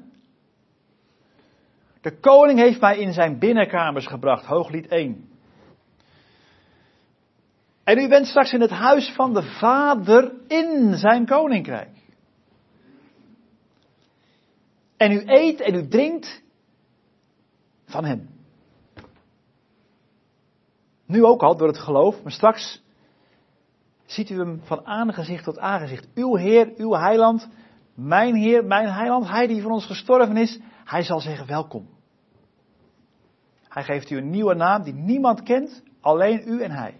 De koning heeft mij in zijn binnenkamers gebracht, Hooglied één. En u bent straks in het huis van de Vader in zijn koninkrijk. En u eet en u drinkt van hem. Nu ook al door het geloof, maar straks ziet u hem van aangezicht tot aangezicht. Uw Heer, uw heiland, mijn Heer, mijn heiland, hij die voor ons gestorven is, hij zal zeggen welkom. Hij geeft u een nieuwe naam die niemand kent, alleen u en hij.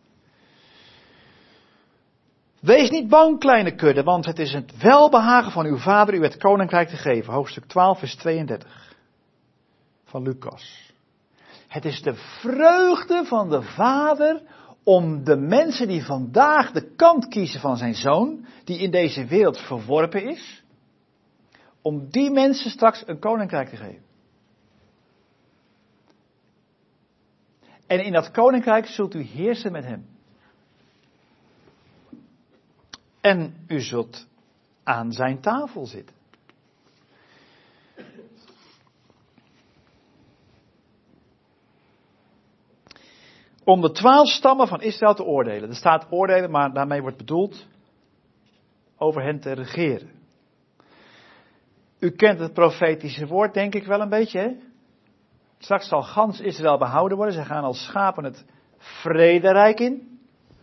Wees niet bang, kleine kudde, want het is het welbehagen van uw vader u het koninkrijk te geven. Hoofdstuk twaalf, vers tweeëndertig van Lucas. Het is de vreugde van de vader om de mensen die vandaag de kant kiezen van zijn zoon, die in deze wereld verworpen is, om die mensen straks een koninkrijk te geven. En in dat koninkrijk zult u heersen met hem. En u zult aan zijn tafel zitten. Om de twaalf stammen van Israël te oordelen. Er staat oordelen, maar daarmee wordt bedoeld over hen te regeren. U kent het profetische woord denk ik wel een beetje, hè? Straks zal gans Israël behouden worden. Ze gaan als schapen het vrederijk in.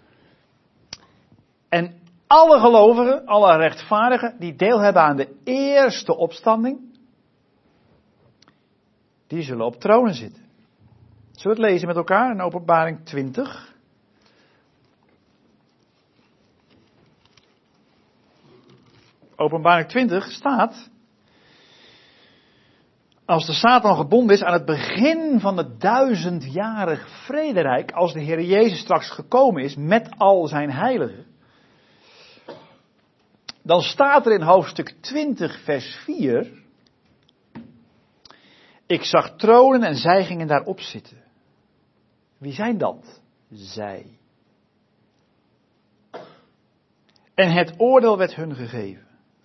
En alle gelovigen, alle rechtvaardigen die deel hebben aan de eerste opstanding, die zullen op tronen zitten. Zullen we het lezen met elkaar in Openbaring twintig? Openbaring twintig staat, als de Satan gebonden is aan het begin van het duizendjarig vrederijk, als de Heer Jezus straks gekomen is met al zijn heiligen, dan staat er in hoofdstuk twintig vers vier, ik zag tronen en zij gingen daarop zitten. Wie zijn dat? Zij. En het oordeel werd hun gegeven.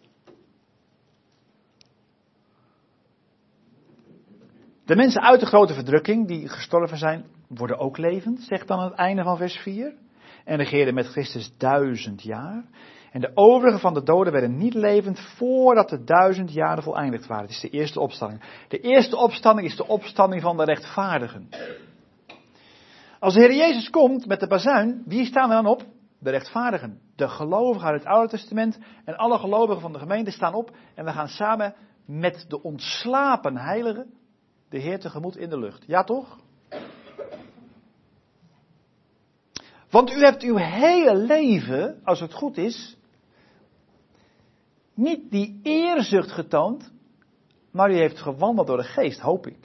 De mensen uit de grote verdrukking die gestorven zijn, worden ook levend, zegt dan het einde van vers vier. En regeerden met Christus duizend jaar. En de overigen van de doden werden niet levend voordat de duizend jaren voleindigd waren. Het is de eerste opstanding. De eerste opstanding is de opstanding van de rechtvaardigen. Als de Heer Jezus komt met de bazuin, wie staan er dan op? De rechtvaardigen. De gelovigen uit het Oude Testament en alle gelovigen van de gemeente staan op. En we gaan samen met de ontslapen heiligen de Heer tegemoet in de lucht. Ja toch? Want u hebt uw hele leven, als het goed is, niet die eerzucht getoond, maar u heeft gewandeld door de geest, hoop ik.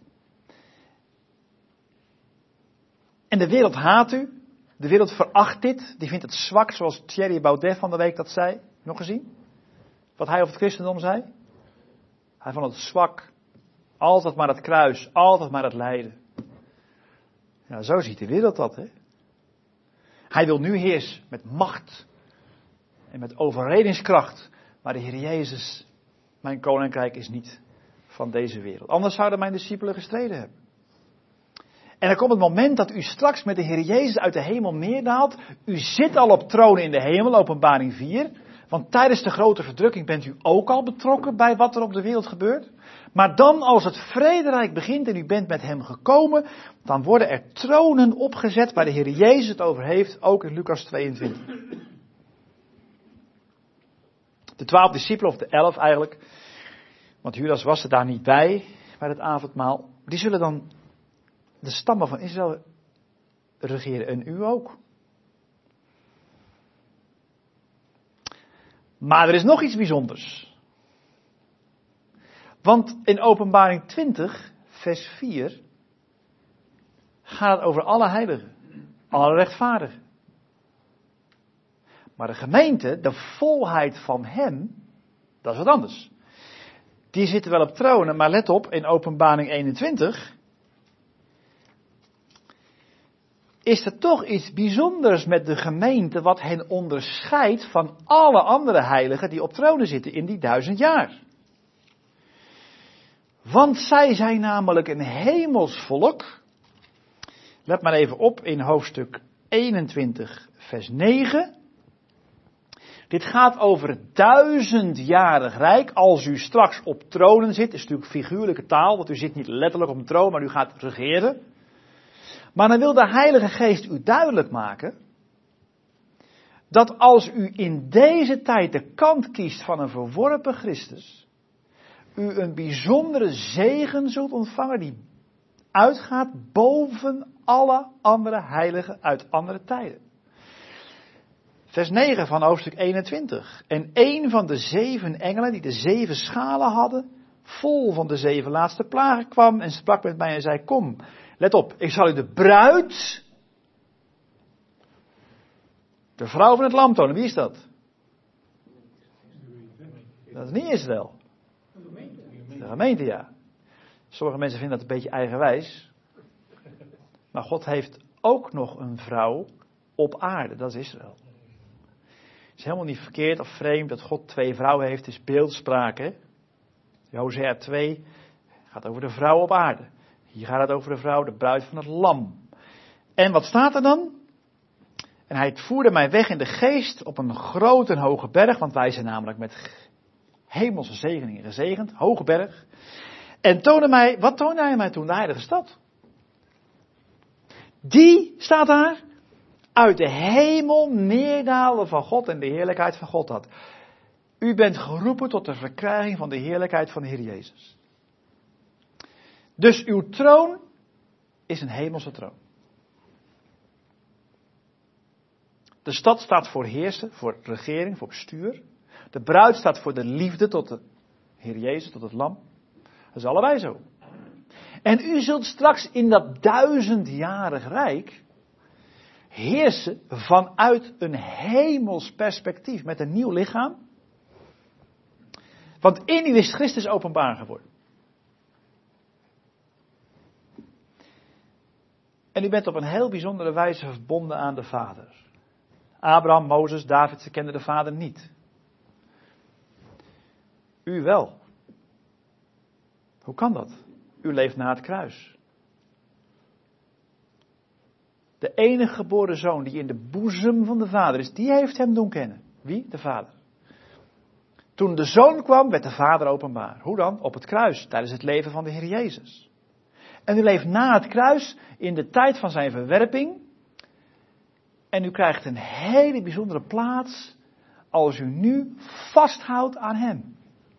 En de wereld haat u, de wereld veracht dit, die vindt het zwak, zoals Thierry Baudet van de week dat zei. Nog gezien? Wat hij over het christendom zei? Hij vond het zwak, altijd maar het kruis, altijd maar het lijden. Ja, zo ziet de wereld dat, hè. Hij wil nu heersen met macht en met overredingskracht. Maar de Heer Jezus, mijn koninkrijk is niet van deze wereld. Anders zouden mijn discipelen gestreden hebben. En er komt het moment dat u straks met de Heer Jezus uit de hemel neerdaalt. U zit al op tronen in de hemel, Openbaring vier. Want tijdens de grote verdrukking bent u ook al betrokken bij wat er op de wereld gebeurt. Maar dan als het vrederijk begint en u bent met hem gekomen, dan worden er tronen opgezet waar de Heer Jezus het over heeft, ook in Lucas tweeëntwintig. De twaalf discipelen, of de elf eigenlijk, want Judas was er daar niet bij, bij het avondmaal, die zullen dan de stammen van Israël regeren en u ook. Maar er is nog iets bijzonders. Want in Openbaring twintig, vers vier, gaat het over alle heiligen, alle rechtvaardigen. Maar de gemeente, de volheid van hem, dat is wat anders. die zitten wel op tronen, maar let op, in Openbaring eenentwintig is er toch iets bijzonders met de gemeente wat hen onderscheidt van alle andere heiligen die op tronen zitten in die duizend jaar. Want zij zijn namelijk een hemelsvolk. Let maar even op in hoofdstuk eenentwintig vers negen. Dit gaat over het duizendjarig rijk. Als u straks op tronen zit, is natuurlijk figuurlijke taal, want u zit niet letterlijk op een troon, maar u gaat regeren. Maar dan wil de Heilige Geest u duidelijk maken dat als u in deze tijd de kant kiest van een verworpen Christus, u een bijzondere zegen zult ontvangen die uitgaat boven alle andere heiligen uit andere tijden. Vers negen van hoofdstuk eenentwintig. En een van de zeven engelen die de zeven schalen hadden, vol van de zeven laatste plagen, kwam en sprak met mij en zei, kom, let op, ik zal u de bruid, de vrouw van het lam tonen. Wie is dat? Dat is niet Israël. De gemeente, ja. Sommige mensen vinden dat een beetje eigenwijs. Maar God heeft ook nog een vrouw op aarde, dat is Israël. Het is helemaal niet verkeerd of vreemd dat God twee vrouwen heeft, het is beeldspraak. Hè? Hosea twee gaat over de vrouw op aarde. Hier gaat het over de vrouw, de bruid van het lam. En wat staat er dan? En hij voerde mij weg in de geest op een grote en hoge berg, want wij zijn namelijk met hemelse zegeningen gezegend, hoge berg. En toonde mij, wat toonde hij mij toen? De heilige stad. Die staat daar uit de hemel neerdalen van God en de heerlijkheid van God had. U bent geroepen tot de verkrijging van de heerlijkheid van de Heer Jezus. Dus uw troon is een hemelse troon. De stad staat voor heersen, voor regering, voor bestuur. De bruid staat voor de liefde tot de Heer Jezus, tot het lam. Dat is allebei zo. En u zult straks in dat duizendjarig rijk heersen vanuit een hemels perspectief met een nieuw lichaam. Want in u is Christus openbaar geworden. En u bent op een heel bijzondere wijze verbonden aan de Vader. Abraham, Mozes, David, ze kenden de Vader niet. U wel. Hoe kan dat? U leeft na het kruis. De enige geboren zoon die in de boezem van de Vader is, die heeft hem doen kennen. Wie? De Vader. Toen de Zoon kwam, werd de Vader openbaar. Hoe dan? Op het kruis, tijdens het leven van de Heer Jezus. En u leeft na het kruis, in de tijd van zijn verwerping. En u krijgt een hele bijzondere plaats, als u nu vasthoudt aan hem.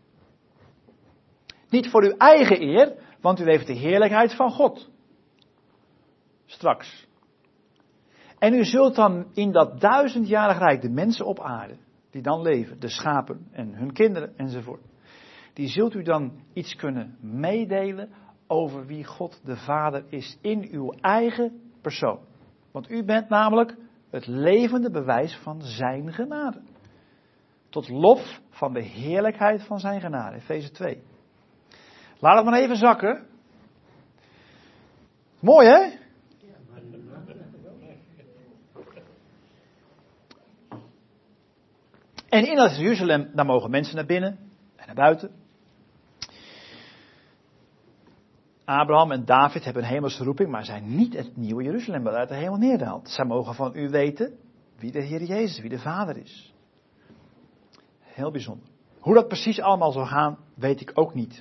Niet voor uw eigen eer, want u heeft de heerlijkheid van God. Straks. En u zult dan in dat duizendjarig rijk de mensen op aarde, die dan leven, de schapen en hun kinderen enzovoort, die zult u dan iets kunnen meedelen over wie God de Vader is in uw eigen persoon. Want u bent namelijk het levende bewijs van zijn genade. Tot lof van de heerlijkheid van zijn genade. Efeze twee. Laat het maar even zakken. Mooi hè? En in dat Jeruzalem, daar mogen mensen naar binnen en naar buiten. Abraham en David hebben een hemelse roeping, maar zijn niet het nieuwe Jeruzalem dat uit de hemel neerdaalt. Zij mogen van u weten wie de Heer Jezus, wie de Vader is. Heel bijzonder. Hoe dat precies allemaal zal gaan, weet ik ook niet.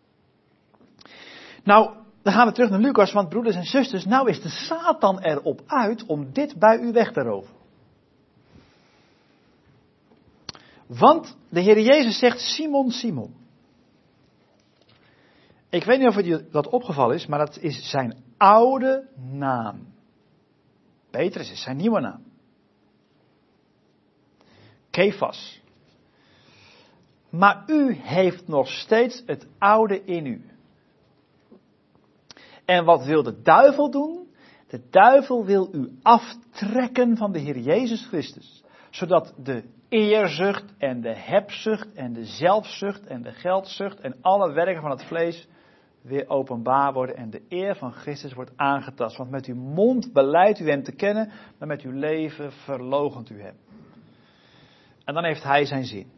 Nou, dan gaan we terug naar Lucas, want broeders en zusters, nou is de Satan erop uit om dit bij u weg te roven. Want de Heer Jezus zegt, Simon, Simon. Ik weet niet of het dat opgevallen is, maar dat is zijn oude naam. Petrus is zijn nieuwe naam. Kefas. Maar u heeft nog steeds het oude in u. En wat wil de duivel doen? De duivel wil u aftrekken van de Heer Jezus Christus. Zodat de eerzucht en de hebzucht en de zelfzucht en de geldzucht en alle werken van het vlees weer openbaar worden en de eer van Christus wordt aangetast. Want met uw mond belijdt u hem te kennen, maar met uw leven verloochent u hem. En dan heeft hij zijn zin.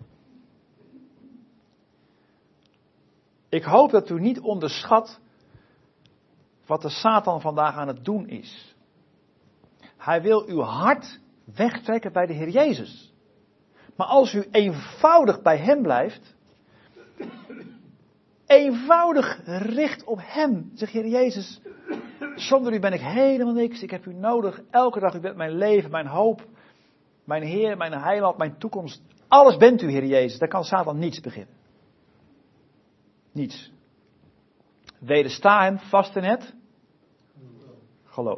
Ik hoop dat u niet onderschat wat de Satan vandaag aan het doen is. Hij wil uw hart wegtrekken bij de Heer Jezus. Maar als u eenvoudig bij hem blijft, eenvoudig richt op hem, zegt Heer Jezus, zonder u ben ik helemaal niks, ik heb u nodig, elke dag, u bent mijn leven, mijn hoop, mijn Heer, mijn heiland, mijn toekomst. Alles bent u, Heer Jezus, daar kan Satan niets beginnen. Niets. Wedersta hem vast in het geloof.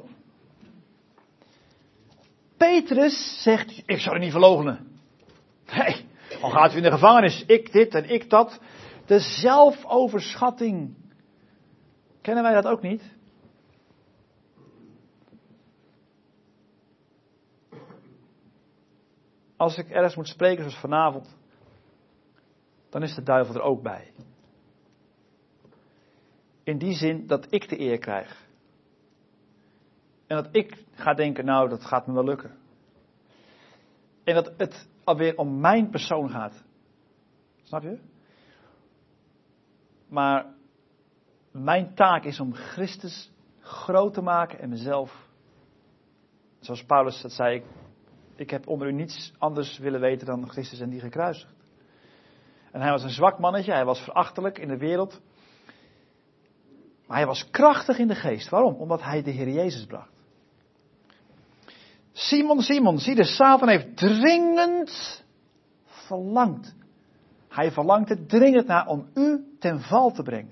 Petrus zegt, ik zou er niet verloochenen. Nee, al gaat u in de gevangenis, ik dit en ik dat. De zelfoverschatting. Kennen wij dat ook niet? Als ik ergens moet spreken zoals vanavond, dan is de duivel er ook bij. In die zin dat ik de eer krijg. En dat ik ga denken, nou dat gaat me wel lukken. En dat het alweer om mijn persoon gaat. Snap je? Maar mijn taak is om Christus groot te maken en mezelf. Zoals Paulus dat zei, ik, ik heb onder u niets anders willen weten dan Christus en die gekruisigd. En hij was een zwak mannetje, hij was verachtelijk in de wereld. Maar hij was krachtig in de geest. Waarom? Omdat hij de Heer Jezus bracht. Simon, Simon, zie de Satan heeft dringend verlangd. Hij verlangt er dringend naar om u ten val te brengen.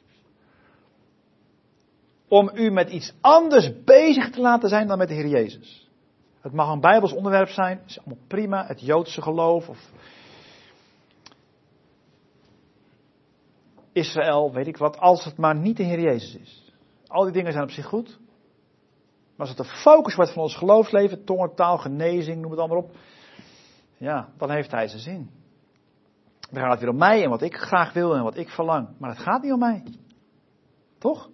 Om u met iets anders bezig te laten zijn dan met de Heer Jezus. Het mag een Bijbels onderwerp zijn, is allemaal prima, het Joodse geloof of Israël, weet ik wat, als het maar niet de Heer Jezus is. Al die dingen zijn op zich goed. Maar als het de focus wordt van ons geloofsleven, tongentaal, genezing, noem het allemaal op. Ja, dan heeft hij zijn zin. Dan gaat het weer om mij en wat ik graag wil en wat ik verlang. Maar het gaat niet om mij. Toch?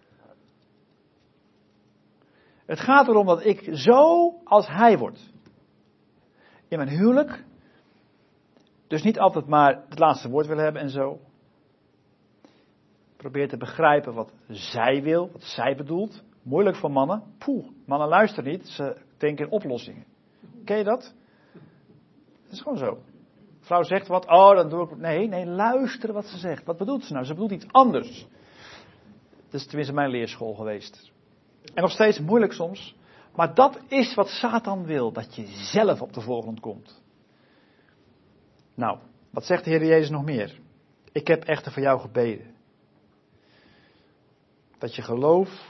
Het gaat erom dat ik zo als hij word. In mijn huwelijk. Dus niet altijd maar het laatste woord wil hebben en zo. Probeer te begrijpen wat zij wil, wat zij bedoelt. Moeilijk voor mannen. Poeh, mannen luisteren niet, ze denken in oplossingen. Ken je dat? Dat is gewoon zo. Vrouw zegt wat, oh dan doe ik... Nee, nee, luisteren wat ze zegt. Wat bedoelt ze nou? Ze bedoelt iets anders. Dat is tenminste mijn leerschool geweest. En nog steeds moeilijk soms. Maar dat is wat Satan wil. Dat je zelf op de voorgrond komt. Nou, wat zegt de Heer Jezus nog meer? Ik heb echter voor jou gebeden. Dat je geloof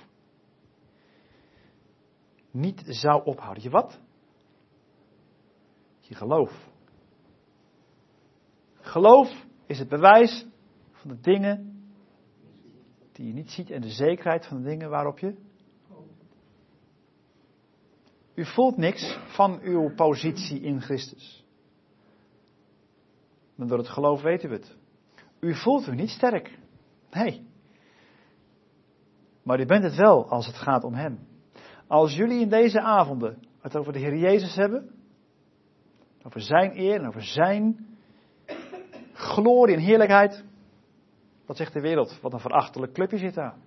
niet zou ophouden. Je wat? Je geloof. Geloof is het bewijs van de dingen die je niet ziet en de zekerheid van de dingen waarop je... U voelt niks van uw positie in Christus. Maar door het geloof weten we het. U voelt u niet sterk. Nee. Maar u bent het wel als het gaat om hem. Als jullie in deze avonden het over de Heer Jezus hebben, over zijn eer en over zijn glorie en heerlijkheid, wat zegt de wereld? Wat een verachtelijk clubje zit daar.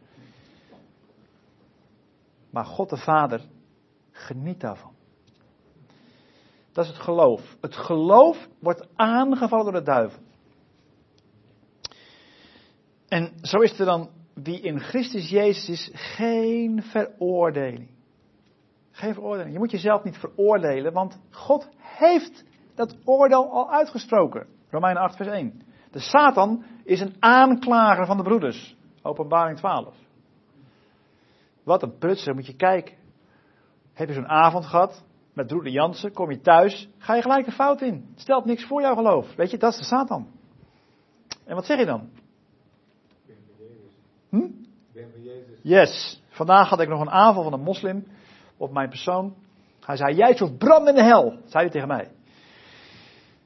Maar God de Vader geniet daarvan. Dat is het geloof. Het geloof wordt aangevallen door de duivel. En zo is er dan, wie in Christus Jezus is, geen veroordeling. Geen veroordeling. Je moet jezelf niet veroordelen, want God heeft dat oordeel al uitgesproken. Romeinen acht vers één. De Satan is een aanklager van de broeders. Openbaring twaalf. Wat een prutser, moet je kijken. Heb je zo'n avond gehad met broeder Jansen, kom je thuis, ga je gelijk de fout in. Stelt niks voor jouw geloof. Weet je, dat is de Satan. En wat zeg je dan? Hm? Yes. Vandaag had ik nog een aanval van een moslim op mijn persoon. Hij zei, jij zult branden in de hel, zei hij tegen mij.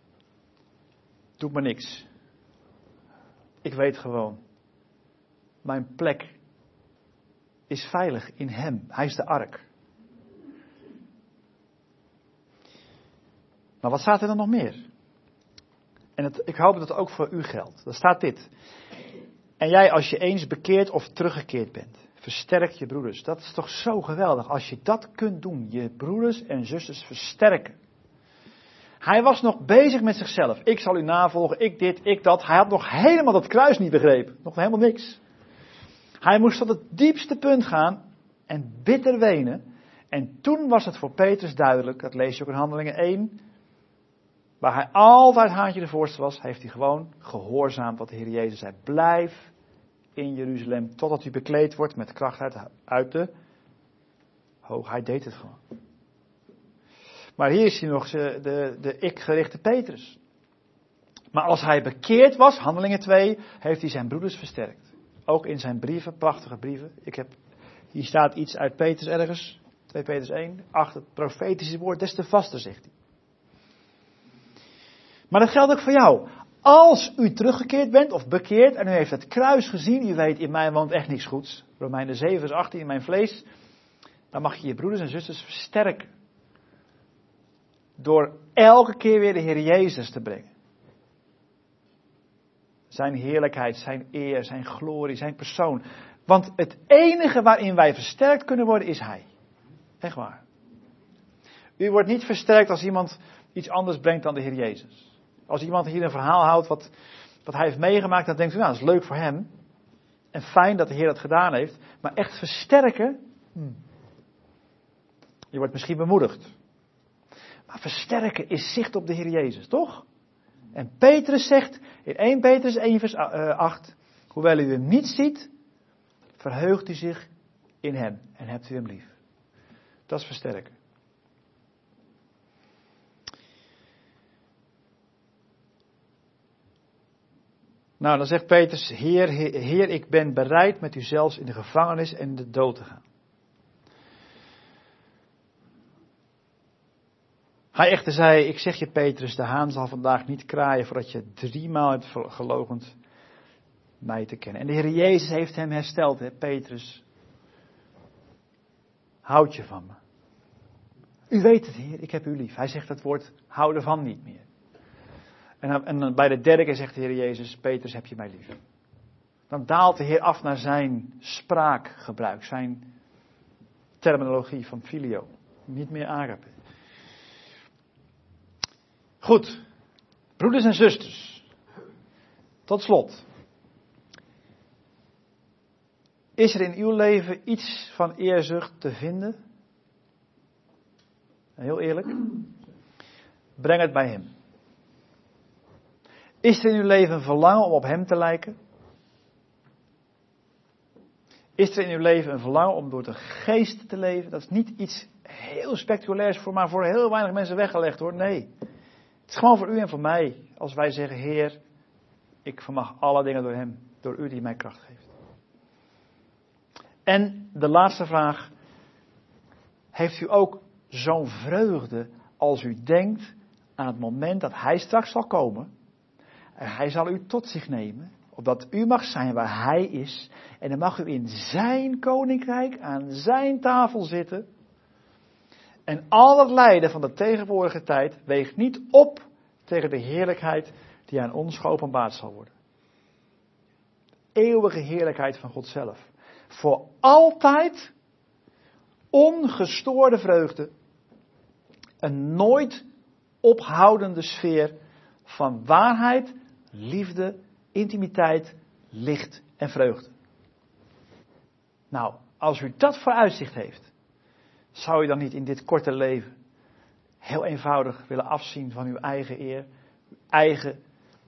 doet me niks. Ik weet gewoon, mijn plek is veilig in hem. Hij is de ark. Maar wat staat er dan nog meer? En het, ik hoop dat het ook voor u geldt. Daar staat dit. En jij, als je eens bekeerd of teruggekeerd bent, versterk je broeders. Dat is toch zo geweldig. Als je dat kunt doen, je broeders en zusters versterken. Hij was nog bezig met zichzelf. Ik zal u navolgen, ik dit, ik dat. Hij had nog helemaal dat kruis niet begrepen. Nog helemaal niks. Hij moest tot het diepste punt gaan en bitter wenen. En toen was het voor Petrus duidelijk, dat lees je ook in Handelingen één... waar hij altijd haantje de voorste was, heeft hij gewoon gehoorzaamd wat de Heer Jezus zei. Blijf in Jeruzalem totdat u bekleed wordt met kracht uit, uit de hoog. Hij deed het gewoon. Maar hier is hij nog de, de, de ik-gerichte Petrus. Maar als hij bekeerd was, Handelingen twee, heeft hij zijn broeders versterkt. Ook in zijn brieven, prachtige brieven. Ik heb, hier staat iets uit Petrus ergens, twee Petrus één, acht, het profetische woord, des te vaster, zegt hij. Maar dat geldt ook voor jou. Als u teruggekeerd bent of bekeerd en u heeft het kruis gezien, u weet in mij woont echt niks goeds. Romeinen zeven vers achttien in mijn vlees. Dan mag je je broeders en zusters versterken. Door elke keer weer de Heer Jezus te brengen. Zijn heerlijkheid, zijn eer, zijn glorie, zijn persoon. Want het enige waarin wij versterkt kunnen worden is Hij. Echt waar. U wordt niet versterkt als iemand iets anders brengt dan de Heer Jezus. Als iemand hier een verhaal houdt wat, wat hij heeft meegemaakt, dan denkt u, nou, dat is leuk voor hem. En fijn dat de Heer dat gedaan heeft. Maar echt versterken, hmm. Je wordt misschien bemoedigd. Maar versterken is zicht op de Heer Jezus, toch? En Petrus zegt in eerste Petrus één vers acht, hoewel u hem niet ziet, verheugt u zich in hem en hebt u hem lief. Dat is versterken. Nou, dan zegt Petrus, Heer, Heer, Heer, ik ben bereid met u zelfs in de gevangenis en de dood te gaan. Hij echter zei, ik zeg je Petrus, de haan zal vandaag niet kraaien voordat je driemaal hebt geloochend mij te kennen. En de Heer Jezus heeft hem hersteld, hè, Petrus. Houd je van me. U weet het, Heer, ik heb u lief. Hij zegt het woord houden van niet meer. En, en bij de derde keer zegt de Heer Jezus, Petrus, heb je mij lief. Dan daalt de Heer af naar zijn spraakgebruik, zijn terminologie van filio. Niet meer agape. Goed, broeders en zusters. Tot slot. Is er in uw leven iets van eerzucht te vinden? Heel eerlijk. Breng het bij Hem. Is er in uw leven een verlangen om op Hem te lijken? Is er in uw leven een verlangen om door de geest te leven? Dat is niet iets heel spectaculairs voor, maar voor heel weinig mensen weggelegd hoor. Nee. Het is gewoon voor u en voor mij. Als wij zeggen, Heer, ik vermag alle dingen door Hem. Door u die mij kracht geeft. En de laatste vraag. Heeft u ook zo'n vreugde als u denkt aan het moment dat Hij straks zal komen? En Hij zal u tot zich nemen, opdat u mag zijn waar Hij is. En dan mag u in Zijn koninkrijk aan Zijn tafel zitten. En al het lijden van de tegenwoordige tijd weegt niet op tegen de heerlijkheid die aan ons geopenbaard zal worden. Eeuwige heerlijkheid van God zelf. Voor altijd ongestoorde vreugde. Een nooit ophoudende sfeer van waarheid, liefde, intimiteit, licht en vreugde. Nou, als u dat vooruitzicht heeft, zou u dan niet in dit korte leven heel eenvoudig willen afzien van uw eigen eer, uw eigen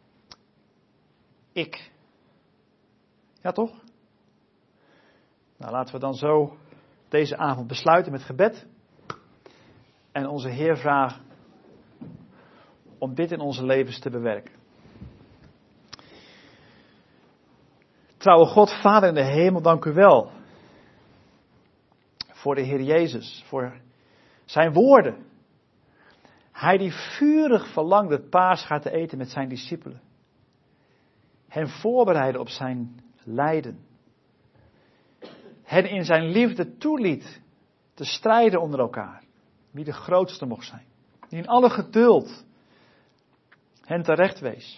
ik? Ja, toch? Nou, laten we dan zo deze avond besluiten met gebed en onze Heer vragen om dit in onze levens te bewerken. Trouwe God, Vader in de hemel, dank u wel voor de Heer Jezus, voor zijn woorden. Hij die vurig verlangde het paascha te eten met zijn discipelen. Hen voorbereidde op zijn lijden. Hen in zijn liefde toeliet te strijden onder elkaar. Wie de grootste mocht zijn. Die in alle geduld hen terecht wees.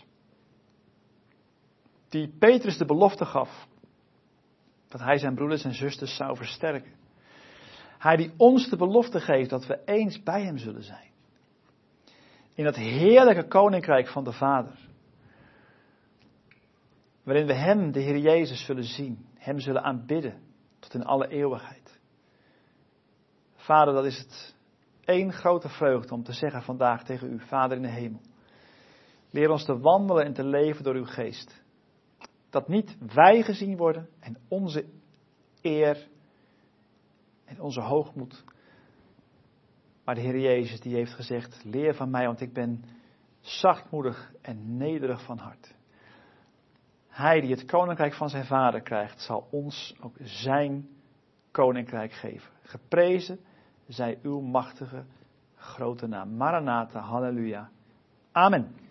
Die Petrus de belofte gaf dat hij zijn broeders en zusters zou versterken. Hij die ons de belofte geeft dat we eens bij hem zullen zijn. In dat heerlijke koninkrijk van de Vader. Waarin we hem, de Heer Jezus, zullen zien. Hem zullen aanbidden tot in alle eeuwigheid. Vader, dat is het één grote vreugde om te zeggen vandaag tegen u, Vader in de hemel. Leer ons te wandelen en te leven door uw geest. Dat niet wij gezien worden en onze eer en onze hoogmoed. Maar de Heer Jezus die heeft gezegd, leer van mij, want ik ben zachtmoedig en nederig van hart. Hij die het koninkrijk van zijn Vader krijgt, zal ons ook zijn koninkrijk geven. Geprezen zij uw machtige grote naam. Maranatha, halleluja. Amen.